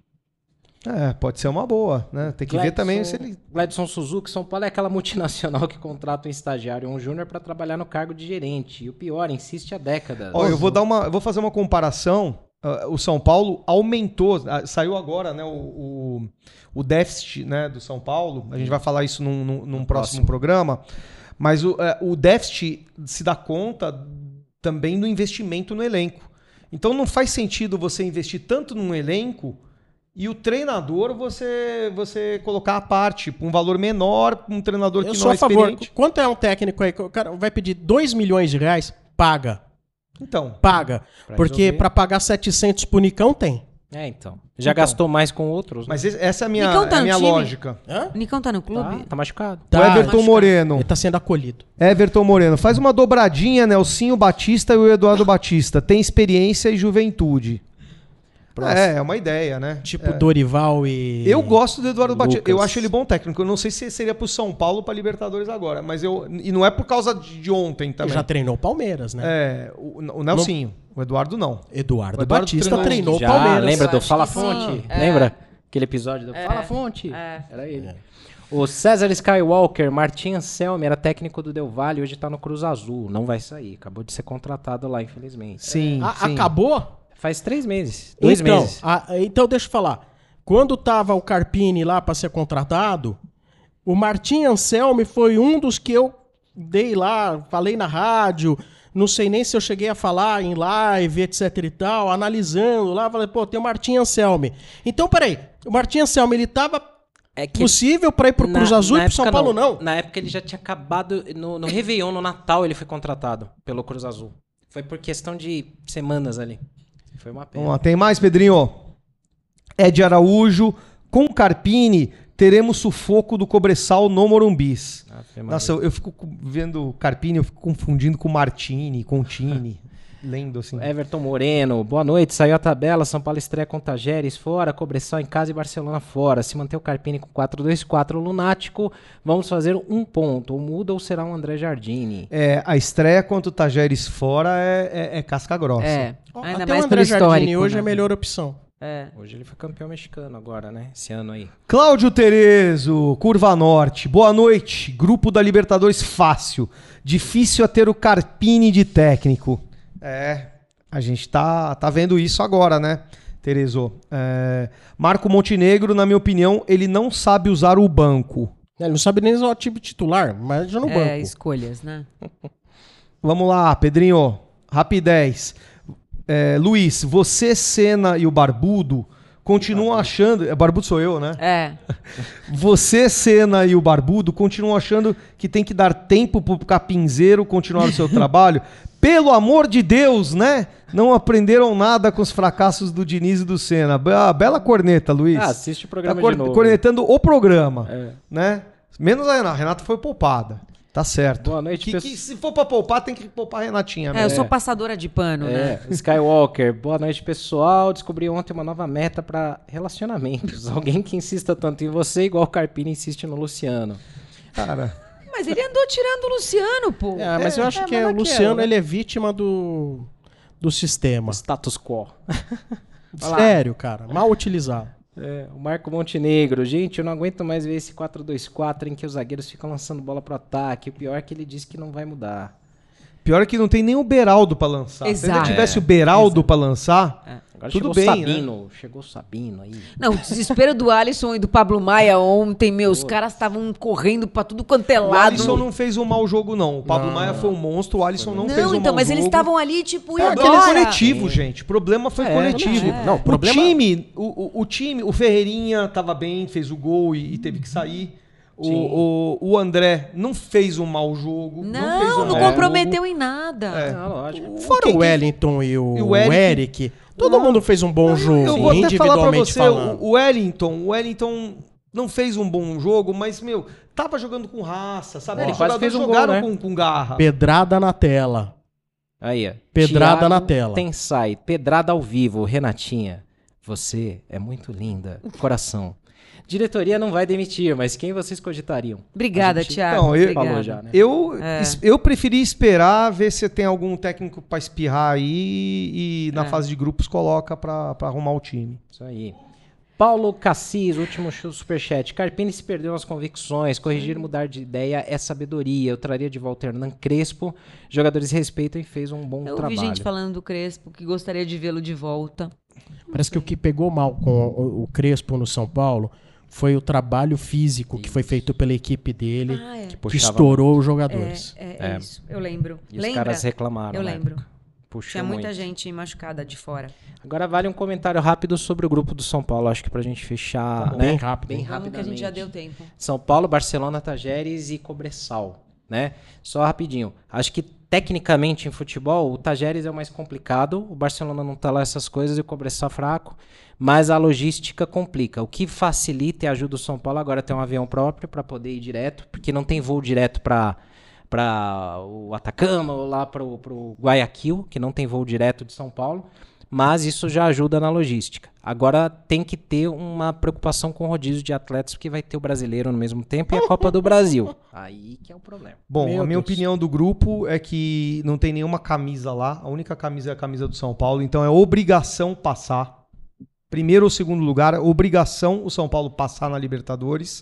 É, pode ser uma boa, né? Tem que ver também se ele. Gladson Suzuki, São Paulo é aquela multinacional que contrata um estagiário ou um júnior para trabalhar no cargo de gerente. E o pior, insiste há décadas. Ó, eu vou dar uma, eu vou fazer uma comparação. Ah, o São Paulo aumentou, ah, saiu agora, né, o, o, o déficit, né, do São Paulo. A gente vai falar isso num, num- num próximo, próximo. programa. Mas o, é, o déficit se dá conta também do investimento no elenco. Então não faz sentido você investir tanto num elenco e o treinador você você colocar à parte por um valor menor, um treinador Eu que sou não é a favor. experiente. Quanto é um técnico aí? que O cara vai pedir dois milhões de reais? Paga. Então, Paga. Pra Porque resolver. pra pagar setecentos pro Nicão tem. É, então. Já Então. gastou mais com outros, né? mas esse- essa é a minha, Nicão tá é a no minha time? lógica. Hã? O Nicão tá no Tá, clube? tá machucado. o Tá. Everton machucado. Moreno. Ele tá sendo acolhido. Everton Moreno. Faz uma dobradinha, Nelsinho Batista e o Eduardo Batista. Tem experiência e juventude. É, é uma ideia, né? Tipo É. Dorival e... Eu gosto do Eduardo Lucas. Batista. Eu acho ele bom técnico. Eu não sei se seria pro São Paulo para Libertadores agora, mas eu e não é por causa de, de ontem Ele também. já treinou o Palmeiras, né? É, o, o Nelsinho. O Eduardo não. Eduardo, O Eduardo Batista treinou- treinou o Já, Palmeiras. lembra Eu do acho Fala que Fonte? sim. É. Lembra? Aquele episódio do É. Fala Fonte? É. Era ele. O César Skywalker, Martim Anselmi, era técnico do Del Valle, hoje tá no Cruz Azul. Não vai sair. Acabou de ser contratado lá, infelizmente. Sim, A- sim. Acabou? Faz três meses. Dois então, meses. a- então, deixa eu falar. Quando tava o Carpini lá para ser contratado, o Martim Anselmi foi um dos que eu dei lá, falei na rádio, não sei nem se eu cheguei a falar em live, etc e tal, analisando lá, falei, pô, tem o Martim Anselmi. Então, peraí, o Martim Anselmi, ele tava É que possível para ir pro na- Cruz Azul na e pro São época Paulo não? Na época ele já tinha acabado, no, no Réveillon, no Natal, ele foi contratado pelo Cruz Azul. Foi por questão de semanas ali. Foi uma pena. Vamos lá, tem mais, Pedrinho? Ed Araújo. Com Carpini, teremos sufoco do Cobressal no Morumbis. Ave Maria. Nossa, eu, eu fico cu- vendo Carpini, eu fico confundindo com Martini, com Tini. Lendo assim. Everton Moreno, boa noite. Saiu a tabela, São Paulo estreia com Tajeres fora, Cobressal em casa e Barcelona fora. Se manter o Carpini com quatro dois quatro lunático, vamos fazer um ponto. Ou muda ou será um André Jardine. É, a estreia contra o Tajeres fora é, é- é casca grossa. É. Ó, Ainda Até mais o André pelo Jardine histórico. hoje né? é a melhor opção. É. Hoje ele foi campeão mexicano agora, né? Esse ano aí. Cláudio Terezo, Curva Norte. Boa noite. Grupo da Libertadores fácil. Difícil a ter o Carpini de técnico. É, a gente tá, tá vendo isso agora, né, Terezo? É, Marco Montenegro, na minha opinião, ele não sabe usar o banco. Ele não sabe nem usar o time titular, mas já no É, banco. escolhas, né? Vamos lá, Pedrinho. Rapidez. É, Luiz, você, Senna e o Barbudo continuam achando... É, Barbudo sou eu, né? É. Você, Senna e o Barbudo continuam achando que tem que dar tempo pro Capinzeiro continuar o seu trabalho? Pelo amor de Deus, né? Não aprenderam nada com os fracassos do Diniz e do Senna. Be- Bela corneta, Luiz. Ah, assiste o Tá programa cor- de novo. cornetando o programa, É. né? Menos a Renata. A Renata foi poupada. Tá certo. Boa noite, que, pessoal. que se for pra poupar, tem que poupar a Renatinha. É, eu mesmo. sou passadora de pano, né? É, Skywalker, boa noite pessoal. Descobri ontem uma nova meta pra relacionamentos. Alguém que insista tanto em você, igual o Carpini insiste no Luciano. Cara, Mas ele andou tirando o Luciano, pô. É, mas eu acho é, que mas o naquela, Luciano né? ele é vítima do, do sistema. Status quo. Sério, cara. Mal utilizado. É, o Marco Montenegro. Gente, eu não aguento mais ver esse quatro dois quatro em que os zagueiros ficam lançando bola pro ataque. O pior é que ele disse que não vai mudar. pior é que não tem nem o Beraldo pra lançar. Se Exato. ainda tivesse o Beraldo pra lançar, Agora tudo chegou bem, o né? Sabino. Chegou o Sabino aí. Não, o desespero do Alisson e do Pablo Maia ontem, meu, os caras estavam correndo pra tudo quanto é O lado. Alisson não fez um mau jogo, não. O Pablo Não, Maia não. foi um monstro, o Alisson não, Não, fez um então, mau mas jogo. eles estavam ali, tipo, e O problema agora? é coletivo, gente. O problema foi É, coletivo. é. Não, o o problema- time, o, o, o time, o Ferreirinha tava bem, fez o gol e, e teve que sair. O, Sim. o, o André não fez um mau jogo. Não, fez um Não, não mau comprometeu jogo. em nada. É. Não, lógico. Fora quem- o Wellington e o, e o Eric- Eric, todo mundo fez um bom jogo, Eu vou até falar pra individualmente você, falando. o, o Wellington, o Wellington não fez um bom jogo, mas, meu, tava jogando com raça, sabe? Ele Os quase jogadores fez um jogaram gol, né? com, com garra. Pedrada na tela. Aí, ó. Pedrada Thiago na tela. Tensai, pedrada ao vivo. Renatinha, você é muito linda. Coração. Diretoria não vai demitir, mas quem vocês cogitariam? Obrigada, A gente Thiago. Não, eu- obrigada. falou já, né? Eu, É. es- eu preferi esperar ver se tem algum técnico pra espirrar aí e na É. fase de grupos coloca pra, pra arrumar o time. Isso aí. Paulo Cassis, último show superchat. Carpini se perdeu nas convicções. Corrigir e mudar de ideia é sabedoria. Eu traria de volta Hernan Crespo. Jogadores respeitam e fez um bom Eu trabalho. ouvi gente falando do Crespo que gostaria de vê-lo de volta. Parece que o que pegou mal com o, o Crespo no São Paulo foi o trabalho físico que foi feito pela equipe dele, Ah, é. que puxava estourou os É, jogadores. é, é É. isso. Eu lembro. E os Lembra? caras reclamaram. Eu na lembro. época. Puxou Tinha muita muito. gente machucada de fora. Agora vale um comentário rápido sobre o grupo do São Paulo. Acho que pra gente fechar. Tá né? bem rápido. Bem Vamos que a gente já deu rapidamente. tempo. São Paulo, Barcelona, Tajeres e Cobressal, né? Só rapidinho. Acho que tecnicamente em futebol, o Tajeres é o mais complicado, o Barcelona não tá lá essas coisas e o Cobressal fraco, mas a logística complica. O que facilita e ajuda o São Paulo agora é ter um avião próprio para poder ir direto, porque não tem voo direto para para o Atacama ou lá para o Guayaquil, que não tem voo direto de São Paulo, mas isso já ajuda na logística. Agora tem que ter uma preocupação com o rodízio de atletas, porque vai ter o brasileiro no mesmo tempo e a Copa do Brasil. Aí que é o problema. Bom, Meu a minha Deus. opinião do grupo é que não tem nenhuma camisa lá. A única camisa é a camisa do São Paulo, então é obrigação passar. Primeiro ou segundo lugar, obrigação o São Paulo passar na Libertadores.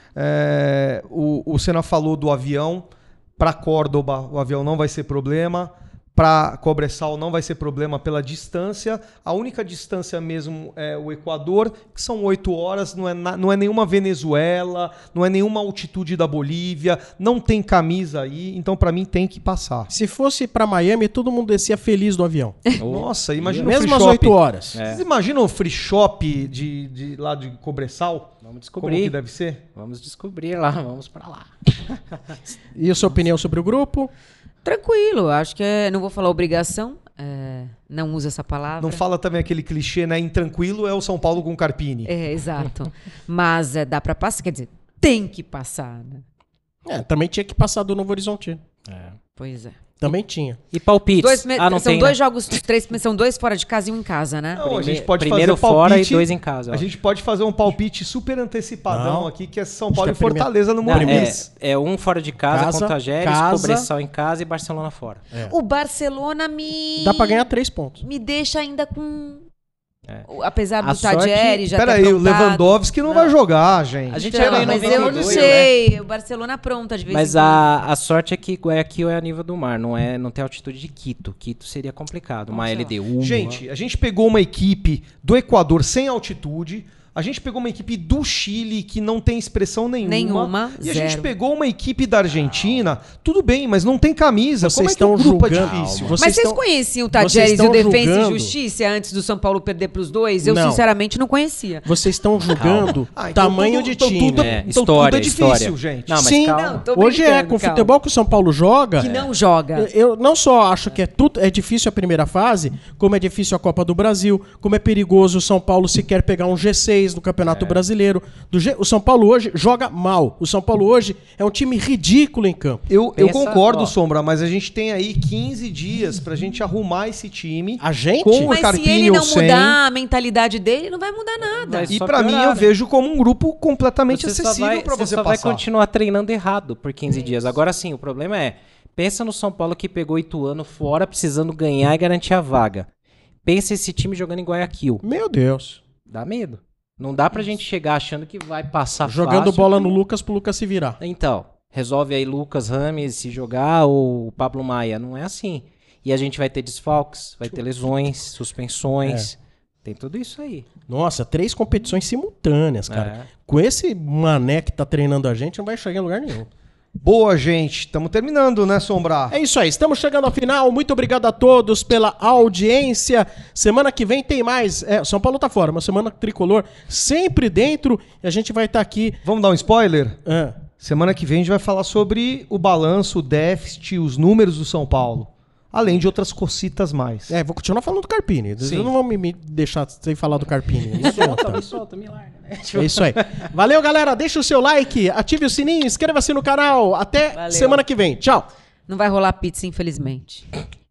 É, o, o Senna falou do avião. Para Córdoba, o avião não vai ser problema. Para Cobressal não vai ser problema pela distância. A única distância mesmo é o Equador, que são oito horas, não é, na- não é nenhuma Venezuela, não é nenhuma altitude da Bolívia, não tem camisa aí, então para mim tem que passar. Se fosse pra Miami, todo mundo descia feliz do avião. Nossa, imagina o Mesmo free às shop. oito horas. É. Vocês imaginam o free shop de, de, lá de Cobressal? Vamos Como que descobrir. deve ser? Vamos descobrir lá, vamos pra lá. E a sua opinião sobre o grupo? Tranquilo, acho que é. Não vou falar obrigação, é, não uso essa palavra. Não fala também aquele clichê, né? Intranquilo é o São Paulo com Carpini. É, exato. Mas é, dá pra passar, quer dizer, tem que passar, né? É, também tinha que passar do Novo Horizontino. Pois é. Também tinha. E palpites? Dois me- ah, não são tem, dois né? jogos, os três são dois fora de casa e um em casa, né? Não, a gente Prime- pode primeiro fazer fora palpite, e dois em casa. eu A acho. gente pode fazer um palpite super antecipadão Não. aqui, que é São Paulo e Acho que é Fortaleza no Não, Morumbi. é, é um fora de casa, Casa, contra Tajeres, casa. Cobressal em casa e Barcelona fora. O Barcelona me. Dá pra ganhar três pontos. Me deixa ainda com. É. O- Apesar do A sorte- Tadjeri já Pera ter aí, o aprontado. Lewandowski não, vai jogar, gente. A gente Então, já ganhou em mas eu noventa e não dois, sei. O Barcelona pronta de vez Mas em quando. a, a sorte é que Guayaquil é a nível do mar, não, é, não tem altitude de Quito. Quito seria complicado, uma Nossa. L D U. Gente, a gente pegou uma equipe do Equador sem altitude, A gente pegou uma equipe do Chile que não tem expressão nenhuma. Nenhuma, E a zero. gente pegou uma equipe da Argentina, tudo bem, mas não tem camisa. Vocês Como é que o estão grupo é julgando. difícil? Vocês Mas vocês estão- conheciam o vocês Tadjeres e estão o Defensa julgando. e Justiça antes do São Paulo perder pros dois? Eu, Não. sinceramente, não conhecia. Vocês estão julgando Ah, então tamanho tudo- de então time. tudo- É, então história, tudo é difícil, história. gente. Não, mas Sim, calma. Não, tô hoje é, brincando, com o calma. futebol que o São Paulo joga... Que não joga. Eu não só acho que é, tudo, é difícil a primeira fase, como é difícil a Copa do Brasil, como é perigoso o São Paulo se quer pegar um G seis no Campeonato Brasileiro. Do G- o São Paulo hoje joga mal. O São Paulo hoje é um time ridículo em campo. Eu, eu Pensa, concordo, ó. Sombra, mas a gente tem aí quinze dias pra gente arrumar esse time. A gente? Com o Mas se Carpini ele não ou sem. mudar a mentalidade dele, não vai mudar nada. Vai E só pra mim piorar, eu né? vejo como um grupo completamente Você só acessível vai, pra você só vai passar. continuar treinando errado por quinze dias. Agora sim, o problema é, pensa no São Paulo que pegou Ituano fora, precisando ganhar e garantir a vaga. Pensa esse time jogando em Guayaquil. Meu Deus. Dá medo. Não dá pra gente chegar achando que vai passar Jogando fácil. bola no Lucas pro Lucas se virar. Então, resolve aí Lucas Rames se jogar ou o Pablo Maia. Não é assim. E a gente vai ter desfalques, vai ter lesões, suspensões. Tem tudo isso aí. Nossa, três competições simultâneas, cara. É. Com esse mané que tá treinando a gente, não vai chegar em lugar nenhum. Boa, gente. Estamos terminando, né, Sombra? É isso aí, estamos chegando ao final. Muito obrigado a todos pela audiência. Semana que vem tem mais. É, São Paulo tá fora, mas semana tricolor sempre dentro. E a gente vai estar aqui. Vamos dar um spoiler? Ah, Semana que vem a gente vai falar sobre o balanço, o déficit, os números do São Paulo. Além de outras cocitas mais. é, vou continuar falando do Carpini. Vocês Sim. não vão me, me deixar sem falar do Carpini. Me Me solta, solta. me solta, me larga, né? É isso aí. Valeu, galera. Deixa o seu like, ative o sininho, inscreva-se no canal. Até Valeu. semana que vem. Tchau. Não vai rolar pizza, infelizmente.